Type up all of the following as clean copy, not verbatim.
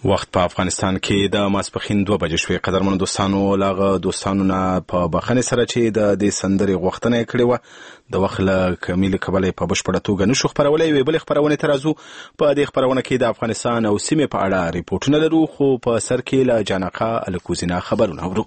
وخت په افغانستان کې د ماسپښین 2 بجې شوې. قدرمنو دوستانو، لاغه دوستانو په بخښنې سره چې د دې سندرې غوښتنه یې کړې وه، د وخت له کمي له کبله په بشپړه توګه نشو خپرولی. یوې بلې خپرونې ته راځو. په دې خپرونه کې د افغانستان او سیمې په اړه ریپورټونه لرو، خو په سر کې له جانقه الکوزینا خبرونه اورو.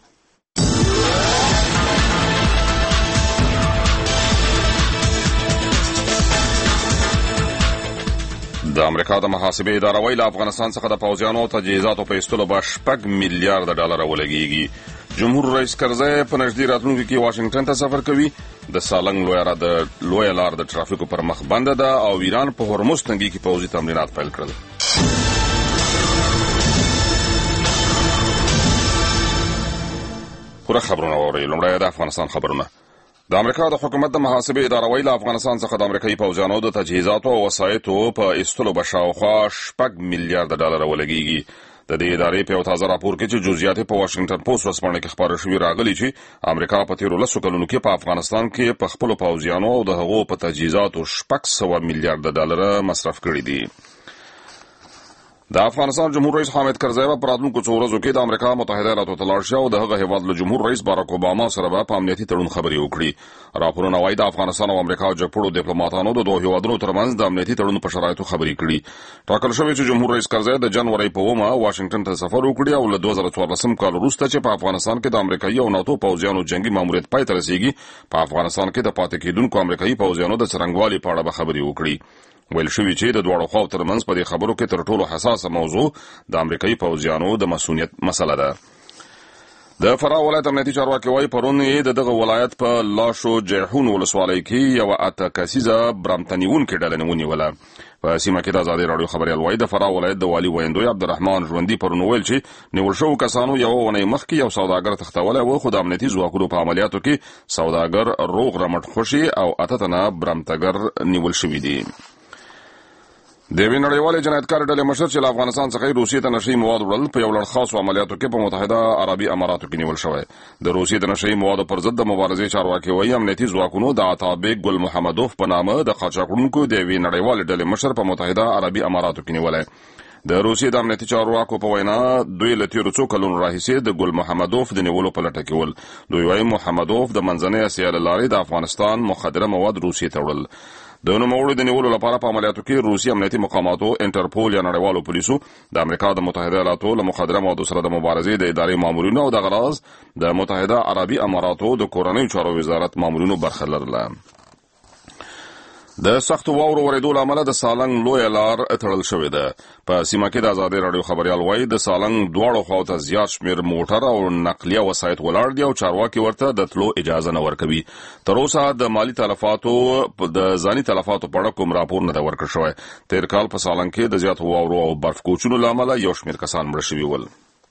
د امریکا د محاسبې اداره وایي له افغانستان څخه د پوځیانو او تجهیزاتو په ایستلو به $6 میلیارد ولګېږي. جمهور رئیس کرزی په نږدې راتلونکي کې واشنګټن ته سفر کوي. د سالنګ لویه لار د ټرافیکو پر مخ بنده ده او ایران په هرمز تنګي کې پوځي تمرینات پیل کړل. پوره خبرونه واورئ. لومړی د افغانستان خبرونه. د امریکا د حکومت د محاسبې اداره وایي له افغانستان څخه د امریکایي پوځیانو د تجهیزاتو او وسایطو په ایستلو به شاوخوا $6 میلیارد ولګېږي. د دې ادارې په یو تازه راپور کې چې جزئیات په واشنګټن پوسټ ورځپاڼه کې خپاره شوي راغلي چې امریکا په تیرو 10 کلونو کې په افغانستان کې په خپلو پوځیانو او د هغو په تجهیزاتو $600 میلیارد مصرف کړي دي. د افغانستان جمهور رئیس حامد کرزی په راتلونکو څو ورځو کې د امریکا متحده ایالاتو ته لاړ شي او د هغه هیواد له جمهور رئیس باراک اوباما سره به په امنیتي تړون خبرې وکړي. راپورونه وایي د افغانستان او امریکا جګپوړو ډیپلوماټانو د دوه هیوادونو ترمنځ د امنیتي تړون په شرایطو خبرې کړي. ټاکل شوی چې جمهور رئیس کرزی د جنوري په 9 واشنګټن ته سفر وکړي او له 2014 کال وروسته چې په افغانستان کې د امریکایي او ناتو پوځیانو جنگي ماموریت پای ته رسیږي، په افغانستان کې د پاتې کېدونکو امریکایي پوځیانو د څرنګوالي په اړه به خبرې وکړي. ویل شوي چې د دواړو خواو ترمنځ په دې خبرو کې تر ټولو حساسه موضوع د امریکایي پوځیانو د مسؤلیت مسله ده. د فراه ولایت امنیتي چارواکي وایي پرون یې د دغه ولایت په لاشو جیحون ولسوالۍ کې یوه 8 کسیزه برمتنیونکې ډله ونیوله. په سیمه کې د ازادي راډیو خبریال وایي د فراه ولایت د والي ویندوی عبدالرحمن ژوندي پرون ویل چې نیول شوو کسانو یوه اونۍ مخکې یو سوداګر تښتولی و، خو د امنیتي ځواکونو په عملیاتو کې سوداګر روغ رمټ خوشي او 8 تنه برمتګر نیول شوي دي. د یوې نړیوالې جنایتکارې ډلې مشر چې له افغانستان څخه روسیې ته نشهیي مواد وړل په یو لړ خاصو عملیاتو کې په متحده عربي اماراتو کې نیول شوی. د روسیې د نشهیي موادو پر ضد د مبارزې چارواکي وایي امنیتي ځواکونو د عطابیک ګل محمدوف په نامه د قاچاقونکو د یوې نړیوالې ډلې مشر په متحده عربي اماراتو کې نیولی. د روسیې د امنیتي چارواکو په وینا دوی له تیرو څو کلونو راهیسې د ګل محمدوف د نیولو په لټه کې ول. دوی وایي محمدوف د منځنۍ اسیا له لارې د افغانستان مخدره مواد روسیې ته وړل. د نوموړو د نیولو لپاره په عملیاتو کې روسي امنیتي مقاماتو، انټرپول یا نړیوالو پولیسو، د امریکا د متحده ایالاتو له مخدره موادو سره د مبارزې د ادارې مامورینو او د غراض د متحده عربي اماراتو د کورنیو چارو وزارت مامورینو برخه لرله. د سختو واورو ورېدو له امله د سالنګ لویه لار تړل شوې ده. په سیمه کې د ازادي راډیو خبریال وایي د سالنګ دواړو خواو ته زیات شمېر موټر او نقلیه وسایط ولاړ دي او چارواکي ورته د تلو اجازه نه ورکوي. تر اوسه د مالي تلفاتو د ځاني تلفاتو په اړه کوم راپور نه دی ورکړل شوی. تېر کال په سالنګ کې د زیاتو واورو او برف کوچونو له امله یو شمېر کسان مړه شوي ول.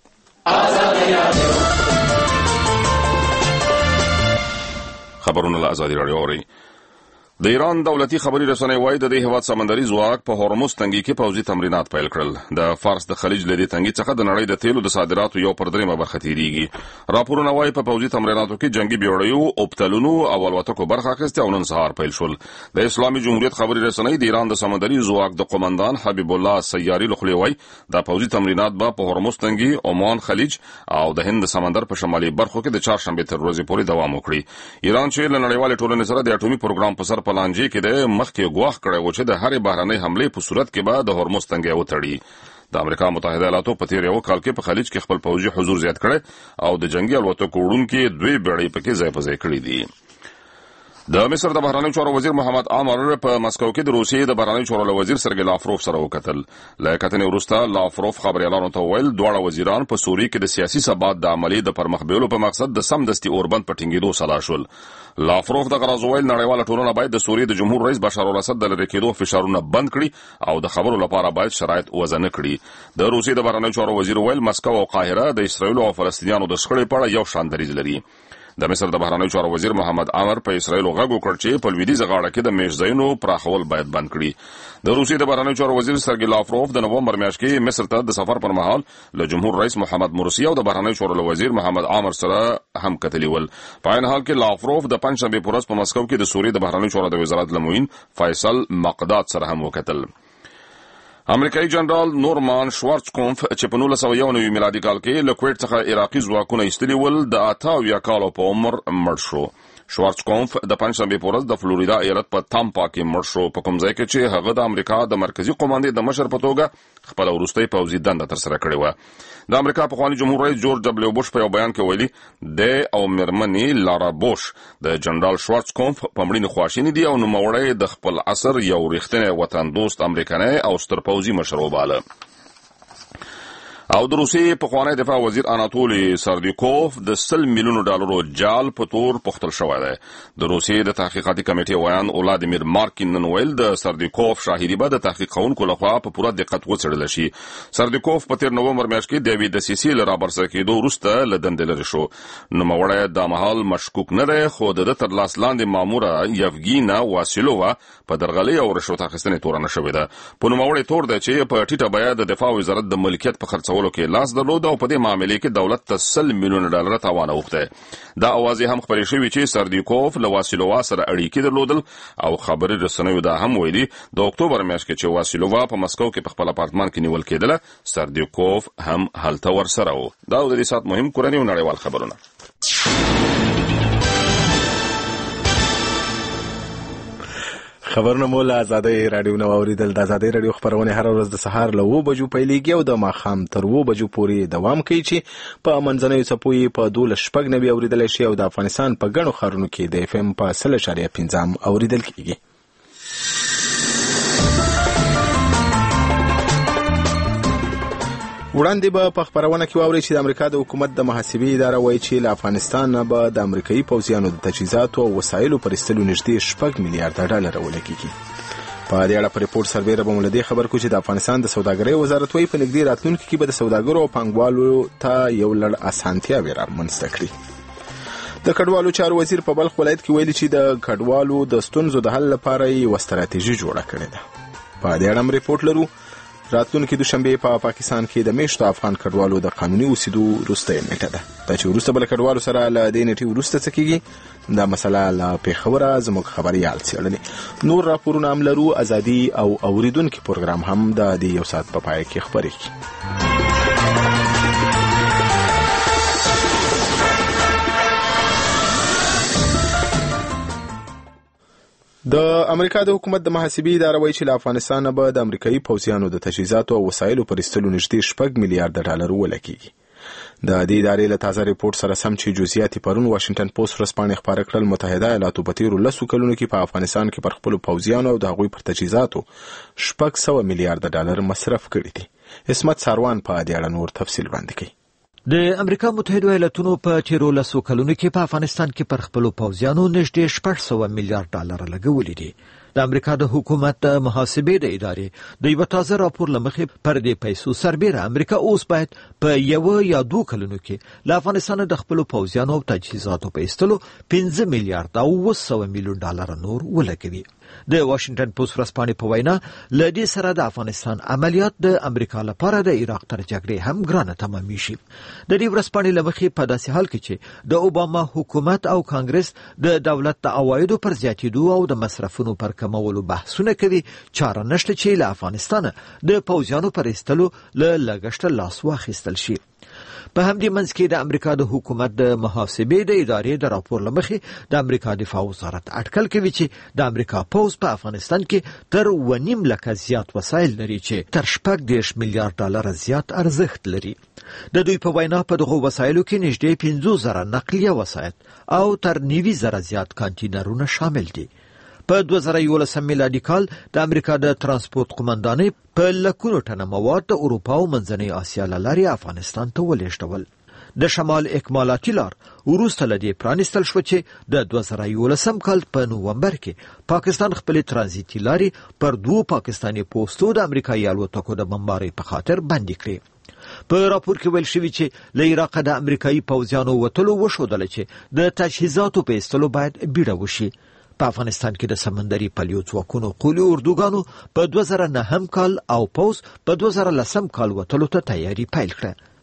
خبرونه له ازادي راډیو اورئ. د ایران دولتي خبري رسنۍ وایي د دې هیواد سمندري ځواک په هرمز تنګي کې پوځي تمرینات پیل کړل. د فارس د خلیج له دې تنګي څخه د نړۍ د تیلو د صادراتو 1/3 برخه تیریږي. راپورونه وایي په پوځي تمریناتو کې جنگي بیړیو، اوبتلونو او الوتکو برخه اخیستې او نن سهار پیل شول. د اسلامي جمهوریت خبري رسنۍ د ایران د سمندري ځواک د قومندان حبیب الله سیاري له خولې وایي د پوځي تمرینات به په هرمز تنګي، عمان خلیج او د هند سمندر په شمالي برخو کې د چهارشنبې تر ورځې پورې دوام وکړي. ایران چې له نړیوالې ټولنې سره د اټومي پروګرام په سر په لانجې کې د مخکې ګواښ کړی و چې د هرې بهرنۍ حملې په صورت کې به د هرمز تنګی وتړي. د امریکا متحده ایالاتو په تیر یو کال کې په خلیج کې خپل پوځي حضور زیات کړی او د جنگي الوتکو وړونکي 2 بیړۍ پکې ځای په ځای کړي دي. د مصر د بهرنیو چارو وزیر محمد عامر په مسکو کې د روسیې د بهرنیو چارو وزیر سرګی لاوروف سره وکتل. له کتنې وروسته لاوروف خبريالانو ته ویل دواړه وزیران په سوریه کې د سیاسي ثبات د عملي د پرمخ بیولو په مقصد د سمدستي اوربند په ټینګېدو سلا شول. لاوروف د غرض ویل نړیواله ټولنه باید د سوریې د جمهور رئیس بشار الاسد د لرې کېدو فشارونه بند کړي او د خبرو لپاره باید شرایط وضع نه کړي. د روسیې د بهرنیو چارو وزیر ویل مسکو او قاهره د اسرایل او فلسطینیانو د شخړې په اړه یو شان دریځ لري. د مصر د بهرنیو چارو وزیر محمد عامر په اسرایل غږ وکړ چې په لویدیځه غاړه کې د میشځایونو پراخول باید بند کړي. د روسیې د بهرنیو چارو وزیر سرګی لاوروف د نومبر میاشت کې مصر ته د سفر پر مهال له جمهور رئیس محمد مرسی او د بهرنیو چارو وزیر محمد عامر سره هم کتلي ول. په عین حال کې لاوروف د پنځشنبه په ورځ په مسکو کې د سوریې د بهرنیو چارو وزارت لموین فیصل مقداد سره هم وکتل. امریکایي جنرال نورمان شوارټزکوف چې په 1991 میلادي کال کې له کویټ څخه عراقي ځواکونه ایستلي ول د 88 کالو په عمر مړ شو. شوارټزکوف د پنځشنبې په ورځ د فلوریدا ایالت په تامپا کې مړ شو، په کوم ځای کې چې هغه د امریکا د مرکزی قوماندې د مشر په توګه خپل وروستۍ پوځي دنده ترسره کړې و. د امریکا پخوانی جمهور رئیس جورج دبلیو بوش په یو بیان کې ویلي د او میرمنې لارا بوش د جنرال شوارټزکوف په مړینه خواشینی دي او نوموړی د خپل عصر یو رښتینی وطن دوست امریکایي او ستر پوځي مشر وباله. او د روسیې پخوانی دفاع وزیر اناتولی سردیکوف د $100 میلیون جال په تور پختل شوی دی. د روسیې د تحقیقاتي کمیټې ویان ولادیمیر مارکین نن ویل د سردیکوف شاهدي به د تحقیق کوونکو لخوا په پوره دقت وڅېړل شي. سردیکوف په 13 نومبر میاشت کې د یوې دسیسې له رابرسه کېدو وروسته له دندې لرې شو. نوموړی دا مهال مشکوک نه دی، خو د ده تر لاس لاندې ماموره یفګینا واسیلووا په درغلۍ او رشوت اخیستنې تورنه شوې ده. په نوموړی تور دی چې په ټیټه بیه د دفاع وزارت د ملکیت په خرڅولو کې لاس درلود او په دې معاملې کې دولت ته $100 میلیون تاوان اوښتی. دا اوازې هم خپرې شوې چې سردیکوف له واسیلووا سره اړیکې درلودل او خبري رسنیو دا هم ویلي د اکتوبر میاشت کې چې واسیلووا په مسکو کې په خپل اپارتمان کې نیول کېدله، سردیکوف هم هلته ورسره و. دا د دې سات مهم کورني او نړیوال خبرونه. خبرونه مو له آزادۍ راډیو نو اوریدل. د آزادۍ راډیو خبرونه هر ورځ د سهار له 9 بجو پیلېږي او د ماښام تر 2 بجو پورې دوام کوي چې په منځنیو څپو یې په 12:90 اوریدل شي او د افغانستان په ګڼو ښارونو کې د FM په 100.5 اوریدل کېږي. وړاندې به په خبرونه کې واورئ چې د امریکا د حکومت د محاسبې اداره وایي چې له افغانستان نه به د امریکایي پوځیانو د تجهیزاتو او وسایلو پر ایستلو نږدې $6 میلیارډ ولګېږي. په دې اړه په ریپورت سربیره به مو له دې خبر کوو چې د افغانستان د سوداګرۍ وزارت وایي په نږدې راتلونکي کې به د سوداګرو او پانګوالو ته یو لړ اسانتیاوې رامنځته کړي. د کډوالو چارو وزیر په بلخ ولایت کې ویلي چې د کډوالو د ستونزو د حل لپاره یوه ستراتیژي جوړه کړې ده. په دې اړه هم ریپورت لرو. راتلونکي دوشنبه په پاکستان کې د میشتو افغان کډوالو د قانوني اوسېدو وروستۍ نیټه ده. دا چې وروسته بل کډوالو سره له دې نیټې وروسته څه کېږي، دا مسله له پېښوره زموږ خبريال څېړنې. نور راپورونه هم لرو. ازادي او اوریدونکي پروګرام هم د دې یو ساعت په پای کې خبرېږي. د امریکا د حکومت د محاسبې اداره وایي چې له افغانستان به د امریکایي پوځیانو د تجهیزاتو او وسایلو پر ایستلو نږدې $6 میلیارډ ولګېږي. د دې ادارې له تازه ریپورت سره سم چې جزئیات پرون واشنگټن پوسټ ورځپاڼې خبره کړل، متحده ایالاتو په تیرو 10 کلونو کې په افغانستان کې پر خپلو پوځیانو او د هغوی پر تجهیزاتو $600 میلیارډ مصرف کړي دي. اسمت ساروان په دې اړه نور تفصیل وړاندې کوي. د امریکا متحده ایالاتونو په تیرو 10 کلونو کې په افغانستان کې پر خپلو پوځیانو نږدې $600 میلیارډ لګولي دي. د امریکا د حکومت د محاسبې د ادارې د یو تازه راپور لمخې پر دې پیسو سربیره امریکا اوس باید په 1 یا 2 کلونو کې له افغانستان د خپلو پوځیانو او تجهیزاتو په ایستلو $5 میلیارډ او $100 میلیون نور ولګوي. د واشنگټن پوسټ ورځپاڼې په وینا له دې سره د افغانستان عملیات د امریکا لپاره د عراق تر جګړې هم ګرانه تمامي شي. د دې ورځپاڼې لمخې په داسې حال کې چې د اوباما حکومت او کانګرس د دولت د عوایدو پر زیاتېدو او د مصرفونو پر کمولو بحثونه کوي، چاره نشته چې له افغانستان د پوځیانو پر ایستلو له لګښته لاس واخیستل شي. په همدې منځ کې د امریکا د حکومت د محاسبې د ادارې د راپور لمخې د امریکا دفاع وزارت اټکل کوي چې د امریکا پوځ په افغانستان کې تر 1.5 لکه زیات وسایل لري چې تر $10 میلیارډ زیات ارزښت لري. د دوی په وینا په دغه وسایلو کې نږدې 50,000 نقلیه وسایل او تر 90,000 زیات کانټینرونه شامل دي. په 2011 میلادي کال د امریکا د ترانسپورت قومندانۍ په لکونو ټنه مواد د اروپا او منځنۍ اسیا له لارې افغانستان ته ولېږدول. د شمال اکمالاتي لار وروسته له دې پرانیستل شو چې د 2011 کال په نومبر کې پاکستان خپلې ترانزیتي لارې پر 2 پاکستاني پوسټو د امریکایي الوتکو د بمبارۍ په خاطر بندي کړې. په راپور کې ویل شوی چې له عراق د امریکایي پوځیانو وتلو وښودل چې د تجهیزاتو په ایستلو باید بیړه وشي. په افغانستان کې د سمندري پلیو ځواکونو قولي اردوګانو په 2009 کال او پوز په 2010 کال وتلو ته تیاری پیل کړه.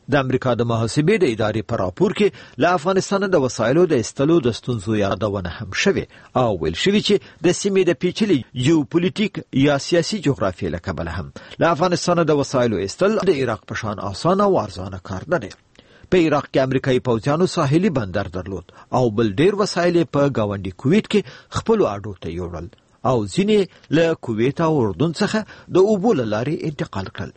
د امریکا د محاسبې د ادارې په راپور کې له افغانستان د وسایلو د ایستلو د ستونزو یادونه هم شوې او ویل شوې چې د سیمې د پیچلي جیوپولیټیک یا سیاسي جغرافیې له کبله هم له افغانستان د وسایلو ایستل د عراق په شان اسانه او ارزانه کار نه دی. په عراق کې امریکایي پوځیانو ساحلي بندر درلود او بل ډیر وسایل په گاونډي کویت کې خپل اډو ته یوړل او ځینې له کویت او اردن څخه د اوبو له لارې انتقال کړل.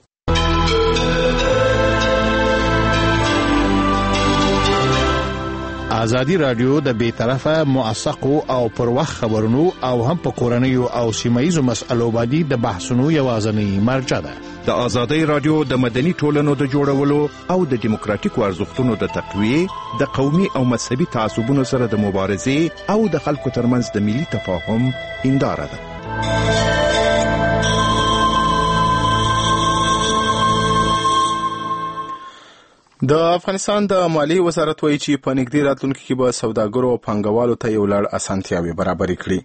ازادي رادیو د بیطرفه موثقو او پر وخت خبرونو او هم په کورنیو او سیمایي مسألو باندې د بحثونو یوازنی مرجع ده. د ازادي رادیو د مدني ټولنو د جوړولو او د دیموکراتیکو ارزښتونو د تقویه د قومي او مذهبي تعصبونو سره د مبارزې او د خلکو ترمنځ د ملي تفاهم هنداره ده. د افغانستان د مالیې وزارت وایي چې په نږدې راتلونکي کې به سوداګرو او پانګوالو ته یو لړ اسانتیاوې برابرې کړي.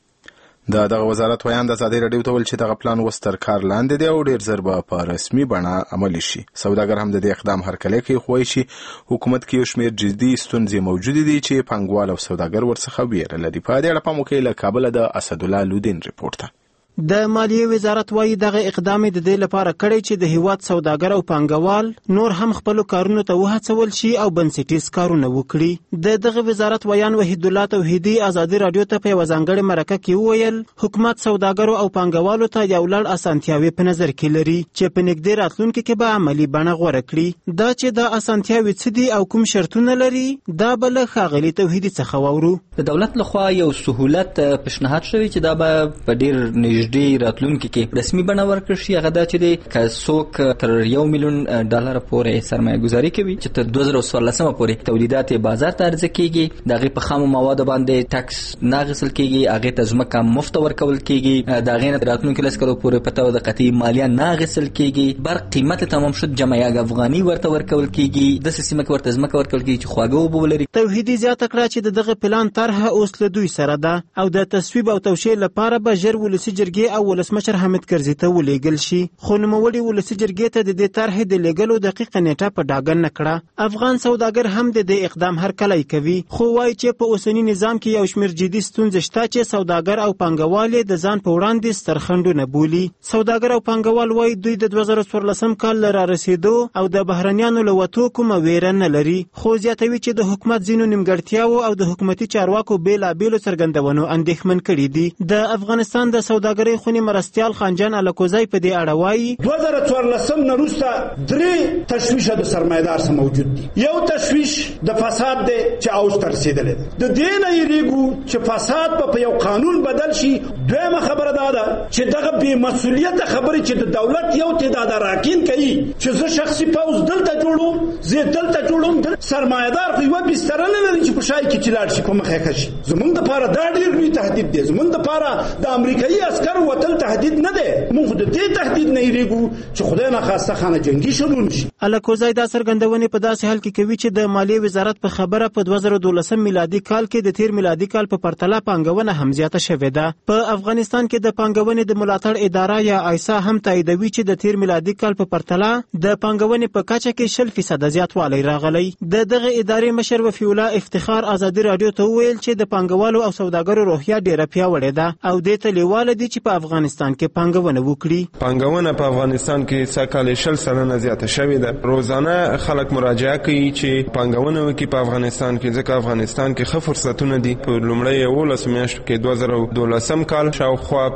دغه وزارت ویان د ازادي رادیو ته ویل چې دغه پلان اوس تر کار لاندې دی او ډیر زر به په رسمي بڼه عملي شي. سوداګر هم د دې اقدام هرکلی کوي خو وایي چې حکومت کې یو شمېر جدي ستونزې موجودې دي چې پانګوال او سوداګر ورڅخه ویره لري. په دې اړه په موکل له کابل د اسدالله لودین ریپورت ده. د مالیې وزارت وايي دغه اقدام د دې لپاره کړی چې د هیواد سوداګر او پانګوال نور هم خپل کارونو ته وهڅول شي او بنسټیز کارونه وکړي. دغه وزارت ویان وحید الله توحیدی ازادي رادیو ته په وزنګړې مرکه کې وویل حکومت سوداګرو او پانګوالو ته یو لړ اسانتیاوې په نظر کې لري چې په نږدې راتلونکي کې به عملی بڼه غوره کړي. دا چې د اسانتیاوې څه دي او کوم شرطونه لري دا بل ښاغلي توحیدی څخه وورو. د دولت لخوا یو سہولت پیشنهاد شوی چې دا به په ډیر نږدې راتلونکي کې رسمي بڼه ورکړل شي. هغه دا چې د څوک تر $1 میلیون پورې سرمایه گذاري کوي چې تر 2014 پورې تولیدات بازار ته عرضه کیږي، دغه په خامو موادو باندې ټکس نه غسل کیږي، هغه ته ځمکه مفت ورکول کیږي، دغه نه راتلونکي لسکلو پورې پته د قطعي مالیه نه غسل کیږي، برق قیمت تمام شد جمعیه افغاني ورته ورکول کیږي، د سیمه کې ورته ځمکه ورکول کیږي چې خواږه وبو لري. توحیدی زیاته کړه چې دغه پلان طرحه اوس له دوی سره ده او د تصویب او توشیح لپاره به ژر ولسی جرګې او ولسمشر حامد کرزي ته ولېږل شي. خو نوموړي ولسي جرګې ته د دې طرحې د لېږلو دقیقه نیټه په ډاګه نه کړه. افغان سوداګر هم د دې اقدام هرکلی کوي خو وایي چې په اوسني نظام کې یو شمېر جدي ستونزې شته چې سوداګر او پانګوال د ځان په وړاندې ستر خنډونه بولي. سوداګر او پانګوال وایي دوی د 2014 کال را رسیدو او د بهرنیانو له وتو کومه ویره نه لري، خو زیاتوي چې د حکومت ځینو نیمګړتیاوو او د حکومتي چارواکو بېلابېلو څرګندونو اندېښمن کړي دي. د افغانستان د سوداګرۍ خونې مرستیال خانجان الکوزی په دې اړه وایي 2014 نه وروسته درې تشویشه د سرمایدار سره موجود دي. یو تشویش د فساد دی چې اوس تر رسیدلی دی، د دې نه یریږو چې فساد په یو قانون بدل شي. دویمه خبره دا ده چې دغه بې مسؤلیته خبرې چې د دولت یو تعداد راکین کوي چې زه شخصي پوځ دلته جوړوم، زه دلته جوړوم، سرمایدار خو یوه بستره نه لري چې په شای کې چې لاړ شي په مخه ښه شي. زمونږ دپاره دا ډېر لوی تهدید دی، زمونږ دپاره د امریکایي عسکرو وتل تهدید نه دی، موږ د دې تهدید نه یریږو چې خدای ناخواسته خانه جنگي شروع نشي. الکوزی دا څرګندونې په داسې حال کې کوي چې د مالیې وزارت په خبره په 2012 میلادي کال کې د تیر میلادي کال په پرتله پانګونه هم زیاته شوې ده. په افغانستان کې د پانګونې د ملاتړ اداره یا آیسا هم تاییدوي چې د تیر میلادي کال په پرتله د پانګونې په کچه کې 0% زیاتوالی راغلی. دغه ادارې مشر وفي الله افتخار ازادي رادیو ته وویل چې د پانګوالو او سوداګرو روحیه ډیره پیاوړې ده او دې ته لیواله دي چې په افغانستان کې پانګونه وکړي. پانګونه په افغانستان کې سکهال 0% زیاته شوې ده. روزانه خلک مراجعه کوي چې پانګونه وکړي په افغانستان کې، ځکه افغانستان کې ښه فرصتونه دي. په لومړی 11 میاشتو کې 2012 کال شاوخوا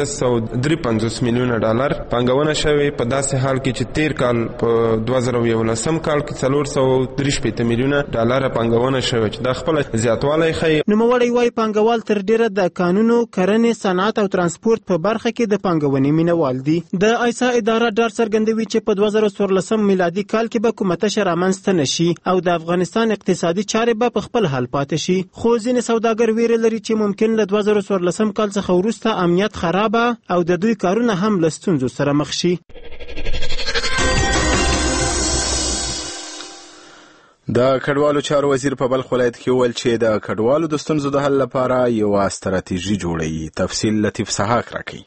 $553 میلیونه پانګونه شوې، په داسې حال کې چې تیر کال په 2011 کال کې $463 میلیونه پانګونه شوې چې دا خپل زیاتوالی ښیي. نوموړی وايي پانګوال تر ډیره د قانونو، کرنې، صنعت او ترانسپورت په برخه کې د پانګونې مینوال دي. د آیسا اداره ډاډ څرګندوي چې په 2014 میلادي کال کې به کومه تشه رامنځته نشي او د افغانستان اقتصادي چارې به په خپل حال پاتې شي. خو ځینې سوداګر ویره لري چې ممکن له 2014 کال څخه وروسته امنیت خرابه او د دوی کارونه هم له ستونزو سره مخ شي. د کډوالو چارو وزیر په بلخ ولایت کې وویل چې د کډوالو د ستونزو د حل لپاره یوه ستراتیژي جوړوي. تفصیل لطیف سحاق راکوي.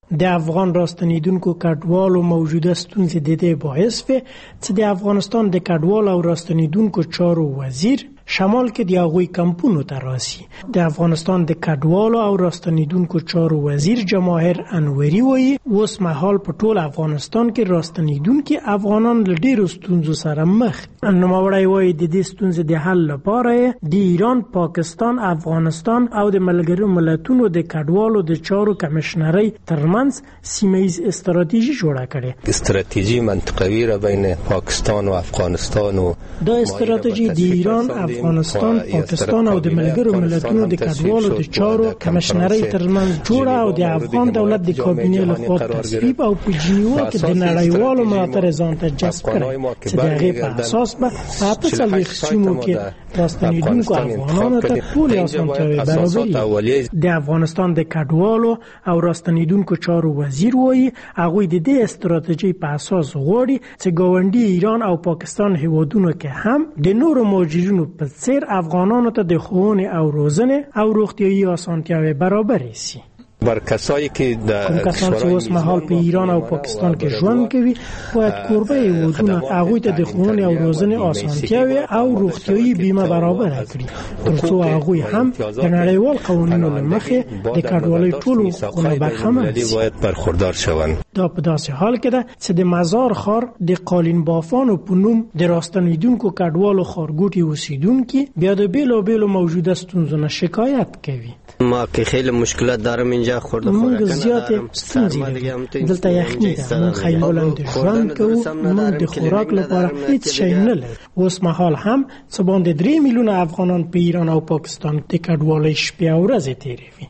د افغان راستنیدونکو کډوالو موجوده ستونزې د دې باعث وي چې د افغانستان د کډوالو او راستنیدونکو چارو وزیر شمال کې د هغوی کمپونو ته راسي. د افغانستان د کډوالو او راستنیدونکو چارو وزیر جواهر انوري وایي اوس مهال په ټول افغانستان کې راستنیدونکو افغانان له ډېرو ستونزو سره مخ. نوموړی وایي د دې ستونزې د حل لپاره د ایران، پاکستان، افغانستان او د ملګرو ملتونو د کډوالو د چارو کمشنرۍ ترمنځ سیمه‌ایز استراتیژي جوړه کړې. استراتیژي منطقوي را بین پاکستان و افغانستان و دا استراتیژي د ایران، افغانستان، پاکستان او د ملګرو ملتونو د کډوالو د چارو کمشنرۍ ترمنځ جوړه او د افغان دولت د کابینې لخوا تصویب او په جنیوا کې د نړیوالو ملاتړ ځان ته جذب کړي چې د هغې په اساس به په 48 سیمو کې راستنیدونکو افغانانو ته ټولې اسانتیاوې برابري. د افغانستان د کډوالو او راستنیدونکو چارو وزیر وایي هغوی د دې استراتیژي په اساس غواړي چې ګاونډي ایران او پاکستان هیوادونو کې هم د نورو مهاجرینو په څیر افغانانو ته د ښوونې او روزنې او روغتیايي اسانتیاوې برابرې شي. بر کسایی که کوم کسان چې اوس مهال په ایران او پاکستان کې ژوند کوي باید کوربه هیوادونه هغوی ته د ښوونې او روزنې اسانتیاوې او روغتیايي بیمه برابره کړي ترڅو هغوی هم د نړیوال قوانینو له مخې د کډوالۍ ټولو حقونو برخمن شي. باید برخوردار شوند. دا په داسې حال کې ده چې د مزار ښار د قالین بافانو په نوم د راستنیدونکو کډوالو ښارګوټي اوسیدونکي بیا د بیلابیلو موجوده ستونزو نه شکایت کوي. ما که خیلی مشکلات دارم اینجا خورده خوراک کنه زیات ستونزې لري. دلته یخني ده، موږ خیمه ژوند کوو، موږ د خوراک لپاره هیڅ شی نه لرو. اوس مهال هم څه باندې 3 میلیونه افغانان په ایران او پاکستان د کډوالۍ شپې او ورځې تیروي.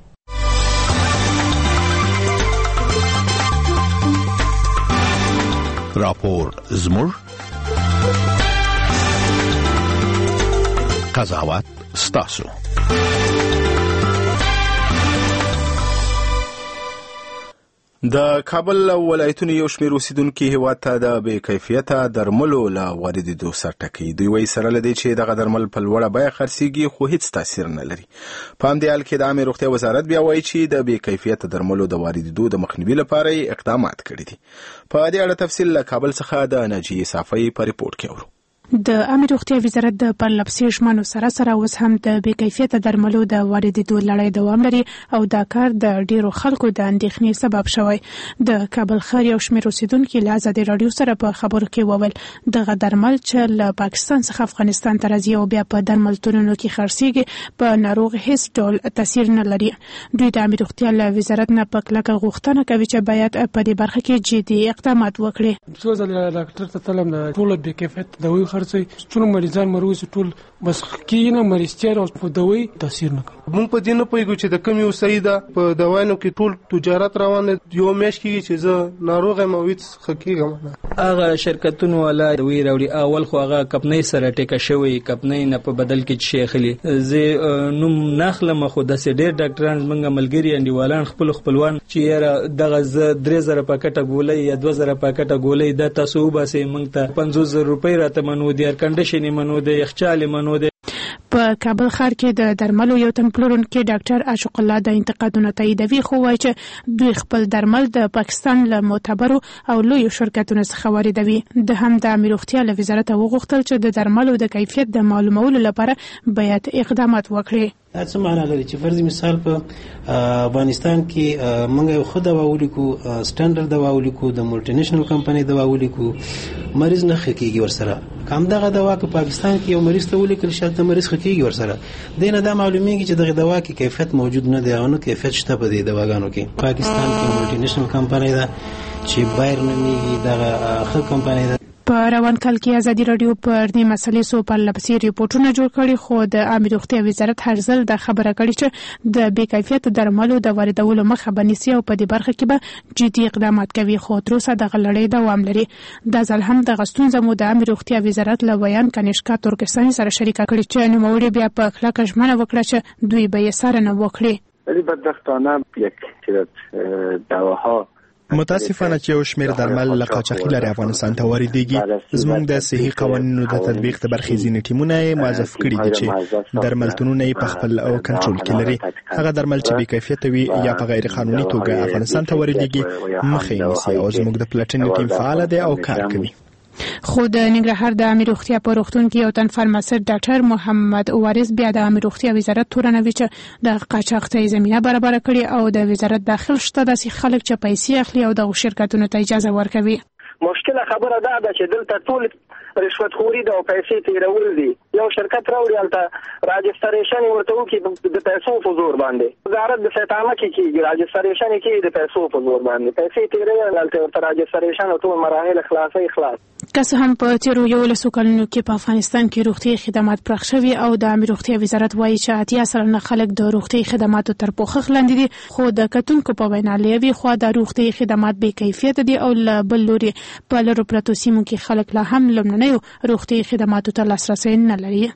راپور زموږ قضاوت ستاسو. د کابل ولایتونو یو شمېر اوسیدونکي هیواد ته د بې کیفیته درملو له واردېدو سر ټکوي. دوی وایي سره له دې چې دغه درمل په لوړه بیه خرڅېږي خو هیڅ تاثیر نه لري. په همدې حال کې د عامې روغتیا وزارت بیا وایي چې د بې کیفیته درملو د واردېدو د مخنیوي لپاره یې اقدامات کړي دي. په دې اړه تفصیل له کابل څخه د ناجیې صافۍ په ریپورت کې اورو. د عامې روغتیا وزارت د پرلپسې ژمنو سره اوس هم د بې کیفیته درملو د واردېدو لړۍ دوام لري او دا کار د ډیرو خلکو د اندېښنې سبب شوی. د کابل ښار یو شمېر اوسیدونکي له ازادي راډیو سره په خبرو کې وویل دغه درمل چې له پاکستان څخه افغانستان ته راځي او بیا په درملتونونو کې خرڅېږي په ناروغ هیڅ ډول تاثیر نه لري. دوی د عامې روغتیا له وزارت نه په کلکه غوښتنه کوي چې باید په دې برخه کې جدي اقدامات وکړي. څو ځله ډاکټر ته تلم د ټول بې کیفیت دوايي خرڅي څونه مریضان مروز ټول بس کینه مریضتیا او په دوايي تاثیر نه کوي. مونږ په دې نه پوهیږو چې د کومې وسایي ده په دوايانو کې ټول تجارت روان دي. یو میاشت کېږي چې زه ناروغ یم او هیڅ ښه کېږم. هغه شرکتونو والا دوی راوړي اول خو هغه کمپنۍ سره ټیکه شوی کمپنۍ نه په بدل کې شي خلی زه نوم ناخلم خو د ډېر ډاکټران زمونږ ملګري انډیوالان خپلوان چې دغه 3000 پاکټه ګولۍ یا 2000 پاکټه ګولۍ د تاسو وباسي مونږ ته 500 روپۍ راته منو دي کنډیشن منو دي یخچال منو دي. په کابل ښار کې د درملو یو تن پلورونکی ډاکټر عاشق الله د انتقادونو تاییدوي خو وایي چې دوی خپل درمل د پاکستان له معتبرو او لویو شرکتونو څخه واردوي. د هم د عامې روغتیا له وزارت وغوښتل چې د درملو د کیفیت د معلومولو لپاره باید اقدامات وکړي. دا څه معنا لري چې فرض مثال په افغانستان کې موږ یو خو دوا ولیکو سټانډرډ دوا ولیکو د ملټي نېشنل کمپنۍ دوا ولیکو مریض نه خکېږي ورسره. کوم دغه دوا په پاکستان کې یو مریض ته ولیکل شته مریض خکېږي ورسره. دینه دا معلومیږي چې دغه دوا کې کیفیت موجود نه دی او نه کیفیت شته په دې دواګانو کې. پاکستان کې ملټي نېشنل کمپنۍ ده چې بایر نومیږي دغه ښه کمپنۍ ده. په روان کال کې ازادي راډیو پر دې مسلې سو پرلپسې ریپورتونه جوړ کړي خو د عامې روغتیا وزارت هر ځل د خبره کړي چې د بې کیفیته درملو د واردولو مخه به نیسي او په دې برخه کې به جدي اقدامات کوي خو تر اوسه دغه لړۍ دوام لري. دا ځل هم دغه ستونزه مو د عامې روغتیا وزارت له بیان کنیشکا ترکستاني سره شریکه کړې چې نوموړي بیا په کلکه ژمنه وکړه چې دوی به یې څارنه وکړي. ولی بدبختانه یک تعداد دواها متاسفانه چې یو شمېر درمل له قاچاقي لارې افغانستان ته واردېږي. زموږ د صحي قوانینو د تطبیق د برخې ځینې ټیمونه یې معزف کړي دي چې درملتونونه یې په خپل او کنټرول کې لري. هغه درمل چې بې کیفیته وي یا په غیر قانوني توګه افغانستان ته واردېږي مخه یې نیسي او زموږ د پلټنې ټیم فعال دی او کار کوي. خو د ننګرهار د عامه روغتیا په روغتون کې یو تن فارماسټ ډاکټر محمد وارث بیا د عامه روغتیا وزارت تورنوي چې د قاچاق ته زمينه برابر کړي او د وزارت داخل شته داسې خلک چې پیسې اخلي او د شرکتونو ته اجازه ورکوي. مشکله خبره ده چې دلته ټول رشوت خوري د پیسې تیرول دي. یو شرکت راوړي البته راجستریشن ورته وکي د پیسو په زور باندې وزارت د فتامه کې راجستریشن کې د پیسو په زور باندې پیسې تیرول البته راجستریشن او ټول مراحل خلاص. که څه هم په تیرو 11 کلونو کې په افغانستان کې روغتي خدمات پراخ شوي او د عامه روغتیا وزارت وایي چې 80% خلک د روغتي خدماتو تر پوښښ لاندې دي، خو د کتونکو په وینا لوي خو د روغتي خدمات بې کیفیت دي او بل لوري په لرو پرتو سیمو کې خلک لا هم لومړنیو روغتي خدماتو ته لاسرسی نه لري.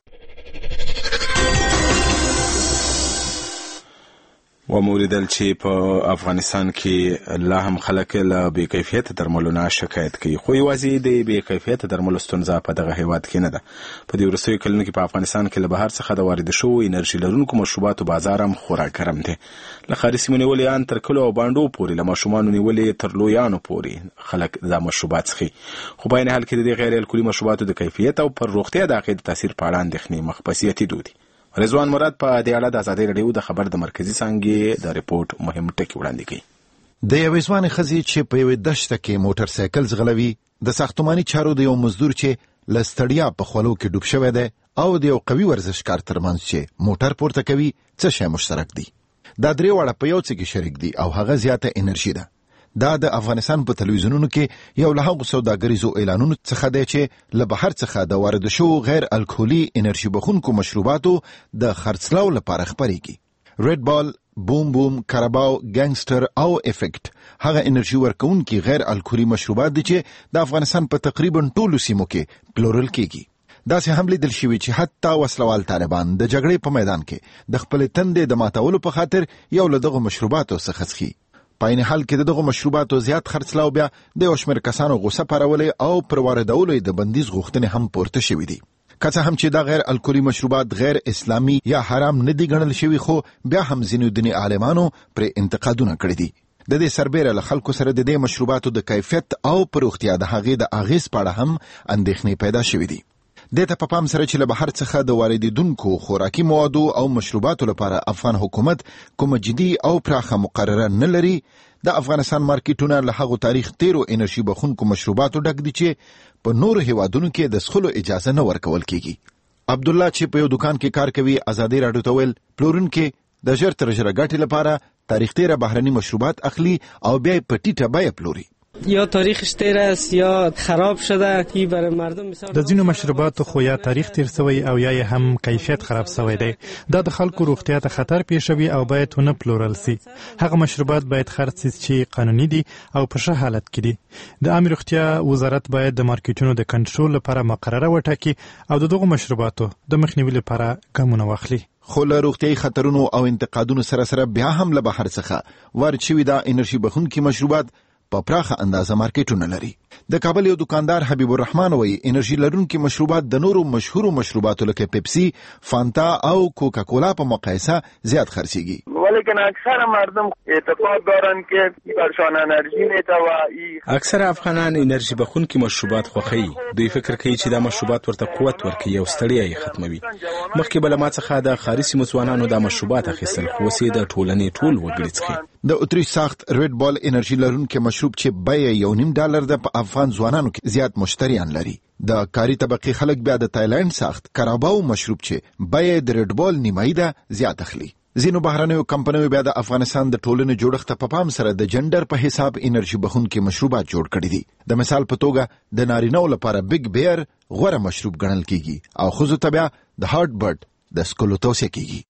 وموریدل چې په افغانستان کې لا هم خلک له بې کیفیته درملو نه شکایت کوي، خو یوازې د بې کیفیته درملو ستونزه په دغه هیواد کې نه ده. په دې وروستیو کلونو کې په افغانستان کې له بهر څخه د وارد شوو انرژي لرونکو مشروباتو بازار هم خورا ګرم دی. له ښاري سیمو نیولې ان تر کلو او بانډو پورې، له ماشومانو نیولې تر لویانو پورې خلک دا مشروبات څښي. خو په عین حال کې د غیر الکولي مشروباتو د کیفیت او پر روغتیا د هغې د تاثیر په اړه اندېښنې مخ په زیاتېدو دي. رضوان مراد په دې اړه د ازادي رادیو د خبر د مرکزي څانګې د ریپورت مهم ټکي وړاندې کوي. د یوې ځوانې ښځې چې په یوې دشته کې موټر سایکل ځغلوي، د ساختماني چارو د یو مزدور چې له ستړیا په خولو کې ډوب شوی دی او د یو قوي ورزشکار ترمنځ چې موټر پورته کوي، څه شی مشترک دي؟ دا درې واړه په یو څه کې شریک دي او هغه زیاته انرژي ده. دا د افغانستان په تلویزیونونو کې یو له هغو سوداګریزو اعلانونو څخه دی چې له بهر څخه د وارد شوو غیر الکولي انرژي بخونکو مشروباتو د خرڅلاو لپاره خپرېږي. ریډ بال، بوم بوم، کاراباو، ګنګسټر او افیکټ هغه انرژي ورکوونکي غیر الکولي مشروبات دي چې د افغانستان په تقریبا ټولو سیمو کې پلورل کېږي. داسې هم لیدل شوي چې حتی وسلوال طالبان د جګړې په میدان کې د خپلې تندې د ماتولو په خاطر یو له دغو مشروباتو څخه څښي. په عین حال کې دغه مشروباتو زیات خرڅلاو بیا د یو شمېر کسانو غوسه پارولې او پر واردولو د بندیز غوښتنې هم پورته شوې دي. که څه هم چې دا غیر الکولي مشروبات غیر اسلامي یا حرام نه دي ګڼل شوي، خو بیا هم ځینو دیني عالمانو پرې انتقادونه کړي دي. د دې سربیره له خلکو سره د دې مشروباتو د کیفیت او پر روغتیا د هغې د اغېز په اړه هم اندېښنې پیدا شوې دي. دته په پام سره چې له بهر څخه د واردېدونکو خوراکي موادو او مشروباتو لپاره افغان حکومت کوم جدي او پراخه مقرره نه لري، د افغانستان مارکیټونه له هغو تاریخ تیرو انرژي بخونکو مشروباتو ډک دي چې په نورو هیوادونو کې د څښلو اجازه نه ورکول کیږي. عبد الله چې په یو دکان کې کار کوي ازادي راډیو ته ویل پلورونکي د ژر تر ژره ګټې لپاره تاریخ تیره بهرني مشروبات اخلي او بیا په ټیټه بیه پلوري. یا تاریخش تیر است یا خراب شده که برای مردم مثال د ځینو مشروباتو خو یا تاریخ تیر شوی او یا هم کیفیت خراب شوی دی. دا د خلکو روغتیا ته خطر پیښوي او باید ونه پلورل شي. هغه مشروبات باید خرڅ شي چې قانوني دي او په ښه حالت کې دي. د عامه روغتیا وزارت باید د مارکیټونو د کنټرول لپاره مقرره وټاکي او دغه مشروباتو د مخنیوي لپاره ګامونه واخلي. خو له روغتیايي خطرونو او انتقادونو سره بیا هم له بهر څخه وارد شوي دا انرژي بخونکي مشروبات په پراخه اندازه مارکیټونه لري. د کابل یو دکاندار حبیب الرحمن وایي انرژي لرونکي مشروبات د نورو مشهورو مشروباتو لکه پیپسي، فانتا او کوکا کولا په مقایسه زیات خرڅیږي. ولیکن اکثر مردم اعتقاد دارن که برشان انرژی میتوایی. اکثر افغانان انرژي بخونکي مشروبات خوښوي. دوی فکر کوي چې دا مشروبات ورته قوت ورکوي او ستړیا یې ختموي. مخکې بل ما څخه د ښاري سیمو ځوانانو دا مشروبات اخیستل، خو اوس یې د ټولنې ټول وګړي څښي. د اتریش ساخت ریډ بال انرژي لرونکي مشروب چې بیه $1.5 ده په افغان ځوانانو کې زیات مشتریان لري. د کاري طبقه خلک بیا د تایلند ساخت کاراباو مشروب چې بیه د ریډ بال نیمایي ده زیات اخلي. ځینو بهرنیو کمپنیو بیا د افغانستان د ټولنې جوړښت په پام سره د جندر په حساب انرژي بخونکي مشروبات جوړ کړي دي. د مثال په توګه د نارینه‌و لپاره بیگ بیر غوره مشروب ګڼل کیږي او ښځو ته بیا د هارت برد د سکلو توصیه کیږي.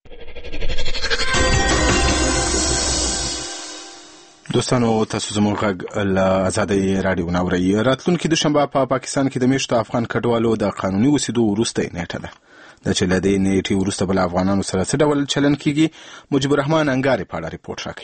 دوستانو تاسو زموږ غږ له ازادي راډیو نه اورئ. راتلونکي دوشنبه په پاکستان کې د میشتو افغان کډوالو د قانوني اوسېدو وروسته نیټه ده. د چې له دې نیټې وروسته بل افغانانو سره څه ډول چلن کیږي، مجيب الرحمن انګاري په اړه ریپورت راکړي.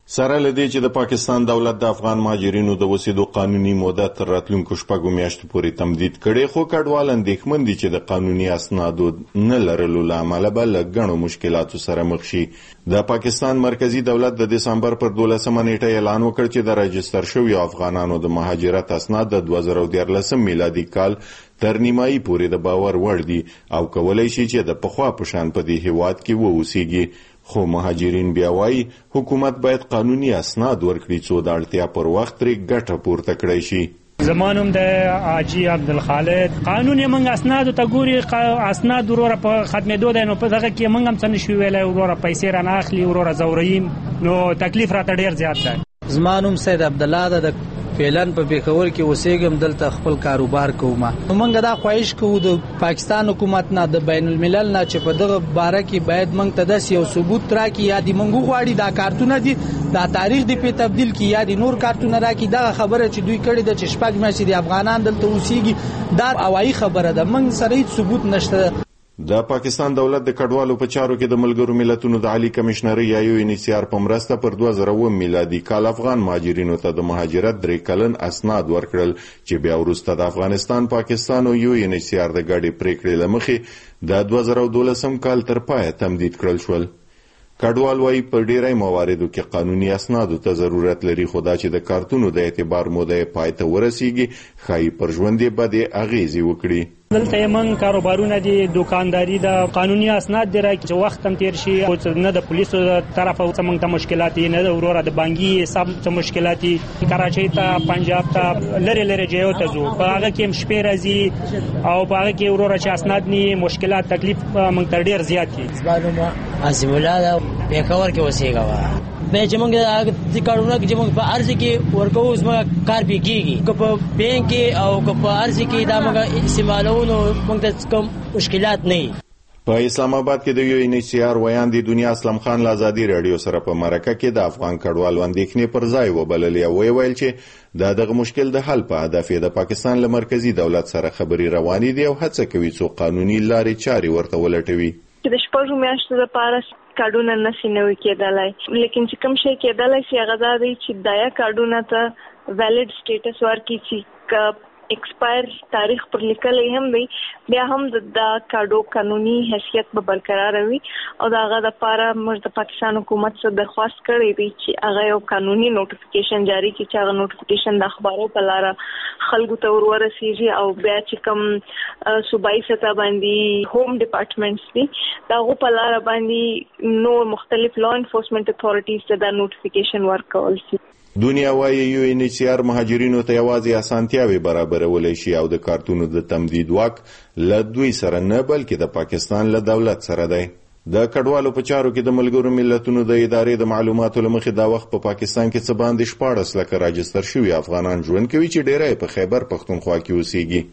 سره لدی چې د پاکستان دولت د افغان مهاجرینو د وسیدو قانوني موده تر راتلونکو شپږو میاشتو پورې تمدید کړي، خو کډوال اندېښمن دي چې د قانوني اسنادو نه لرلو له امله به له ګڼو مشکلاتو سره مخ شي. د پاکستان مرکزی دولت د دسمبر پر 12 نیټه اعلان وکړ چې د راجستر شویو افغانانو د مهاجرت اسناد د 2013 میلادي کال تر نیمایي پورې د باور وړ دي او کولای شي چې د پخوا په شان په دې هیواد کې واوسیږي. خو مهاجرین بیا وایي حکومت باید قانوني اسناد ورکړي څو د اړتیا پر وخت ترې ګټه پورته کړی شي. زمانم د حاجی عبدالخالق قانون موږ اسناد ته ګوري، اسناد وروره په ختمېدو دی، نو په دغه کې موږ هم څه نشو ویلی، وروره پیسې رانه اخلي، وروره زوریم، نو تکلیف راته ډېر زیات دی. زمانم سید عبدالله د فعلا په پیښور کې اوسېږم، دلته خپل کاروبار کوم. موږ دا خواهش کوو د پاکستان حکومت نه، د بین الملل نه، چې په دغه باره کې باید موږ ته داسې یو ثبوت راکړي، یا دې موږ غواړي دا کارتونه دي دا تاریخ دې په تبدیل کړي، یا دې نور کارتونه راکړي. دغه خبره چې دوی کړې ده چې شپږ میاشتې د افغانان دلته اوسېږي، دا هوایي خبره ده، موږ سره هیڅ ثبوت نشته. د پاکستان دولت د کډوالو په چارو کې د ملګرو ملتونو د عالی کمشنري یا UNHCR په مرسته پر 2009 میلادي کال افغان مهاجرینو ته د مهاجرت 3 کلن اسناد ورکړل، چې بیا وروسته د افغانستان، پاکستان او UNHCR د ګډې پریکړې له مخې د 2012 کال تر پایه تمدید کړل شول. کډوال وايي په ډیری مواردو کې قانوني اسنادو ته ضرورت لري، خو دا چې د کارتونو د اعتبار موده پای ته ورسیږي ښایي پر ژوند یې بدې اغیزې وکړي. دلته یې موږ کاروبارونه دي، دوکانداري ده، قانوني اسناد دي راکړي چې وخت هم تیر شي، او نه د پولیسو طرفه څه موږ ته مشکلات دي، نه د وروره د بانکي حساب څه مشکلات دي. کراچۍ ته، پنجاب ته، لرې لرې ځایو ته ځو، په هغه کې هم شپې راځي او په هغه کې وروره چې اسناد نه مشکلات تکلیف موږ ته ډېر زیات دي. زما عظیم الله دا پیښور کې اوسېږم، به چې موږ د کارونه کې چې موږ په ارزي کې ورکوو، زموږ کار به کېږي، که په بینک کې او که په ارزي کې دا موږ استعمالو نو موږ ته کوم مشکلات نه وي. په اسلام آباد کې د UNHCR ویان د دنیا اسلام خان له ازادي رادیو سره په مرکه کې د افغان کډوالو اندېښنې پر ځای وبللې او ویل چې دغه مشکل د حل په هدف د پاکستان له مرکزی دولت سره خبرې روانې دي او هڅه کوي څو قانوني لارې چارې ورته ولټوي. د شپږو میاشتو لپاره کارډونه نشي نوي کېدلای، لیکن چې کوم شی کېدلای شي هغه دا دی چې دایا کارډونه ته ویلډ سټیټس ورکړي، چې ایکسپایر تاریخ پر لیکلی هم دی، بیا هم د کارډو قانوني حیثیت به برقرار وي. او د هغه لپاره موږ د پاکستان حکومت څخه درخواست کړی دی چې هغه یو قانوني نوټیفیکیشن جاری کړي، چې هغه نوټیفیکیشن د اخبارو په لاره خلکو ته ورسیږي، او بیا چې کوم صوبایي سطح باندې هوم ډپارټمنټس دي د هغو په لاره باندې نور مختلف لا انفورسمنٹ اتھارټیز ته دا نوټیفیکیشن ورکول شي. دنیا وايي UNHCR مهاجرینو ته یوازې اسانتیاوې برابرولای شي او د کارتونو د تمدید واک له دوی سره نه بلکې د پاکستان له دولت سره دی. د کډوالو په چارو کې د ملګرو ملتونو د ادارې د معلوماتو له مخې دا وخت په پاکستان کې څه باندې 14 لکه راجستر شوي افغانان ژوند کوي، چې ډیری په خیبر پختونخوا کې اوسېږي.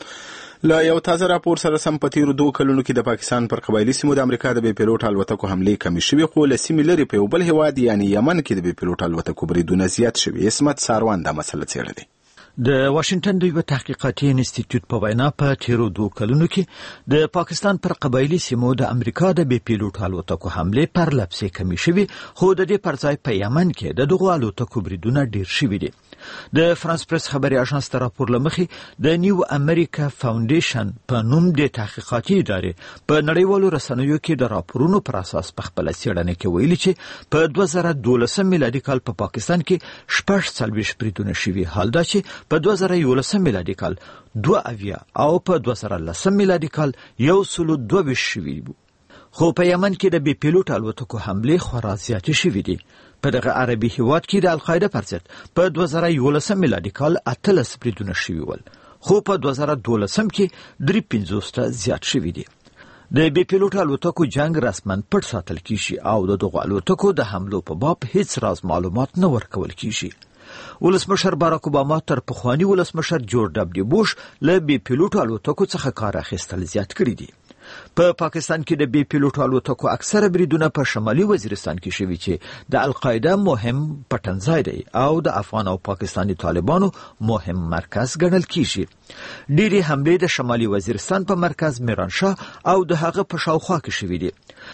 لا یو تازه راپور سره سم په تیرو 2 کلونو کې د پاکستان پر قبایلي سیمو د امریکا د بې پیلوټ الوتکو حملې کمې شوې، خو له سیمې لرې په یو بل هیواد یعنی یمن کې د بې پیلوټ الوتکو بریدونه زیات شوي. اسمت ساروان دا مسله څېړلې. د واشنگټن د یو تحقیقاتي انسټیټیوټ په وینا په تیرو 2 کلونو کې د پاکستان پر قبایلي سیمو د امریکا د بې پیلوټ الوتکو حملې پر لپسې کمې شوي، خو د دې پر ځای په یمن کې د دغو الوتکو بریدونه ډیر شوي دي. د فرانس پریس خبري اژانس ته راپور لمخې د نیو امریکا فاونډیشن په نوم د تحقیقاتي ادارې په نړیوالو رسنیو کې د راپورونو پر اساس په خپل څېړنه کې ویلي چې په 2012 میلادي کال په پاکستان کې 46 بریدونه شوي، حال دا چې په 2011 میلادي کال 2 او په 2010 میلادي کال 122 شوي وو. خو په یمن کې د بې پیلوټ الوتکو حملې خورا زیاتې شوي دي. په دغه عربي هیواد کې د القاعده پر ضد په 2011 میلادي کال 18 بریدونه شوي ول، خو په 2012 کې 53 زیات شوي دي. د بې پیلوټ الوتکو جنگ رسماً پټ ساتل کیږي او د دغو الوتکو د حملو په باب هیڅ راز معلومات نه ورکول کیږي. ولسمشر باراک اوباما تر پخوانی ولسمشر جورج دبلیو بوش له بې پیلوټ الوتکو څخه کار اخیستل زیات کړي دي. په پاکستان کې د بې پیلوټ الوتکو اکثره بریدونه په شمالي وزیرستان کې شوي، چې د القاعده مهم پټنځای دی او د افغان او پاکستاني طالبانو مهم مرکز ګڼل کیږي. ډېری حملې د شمالي وزیرستان په مرکز میرانشاه او د هغه په شاوخوا کې شوي دي.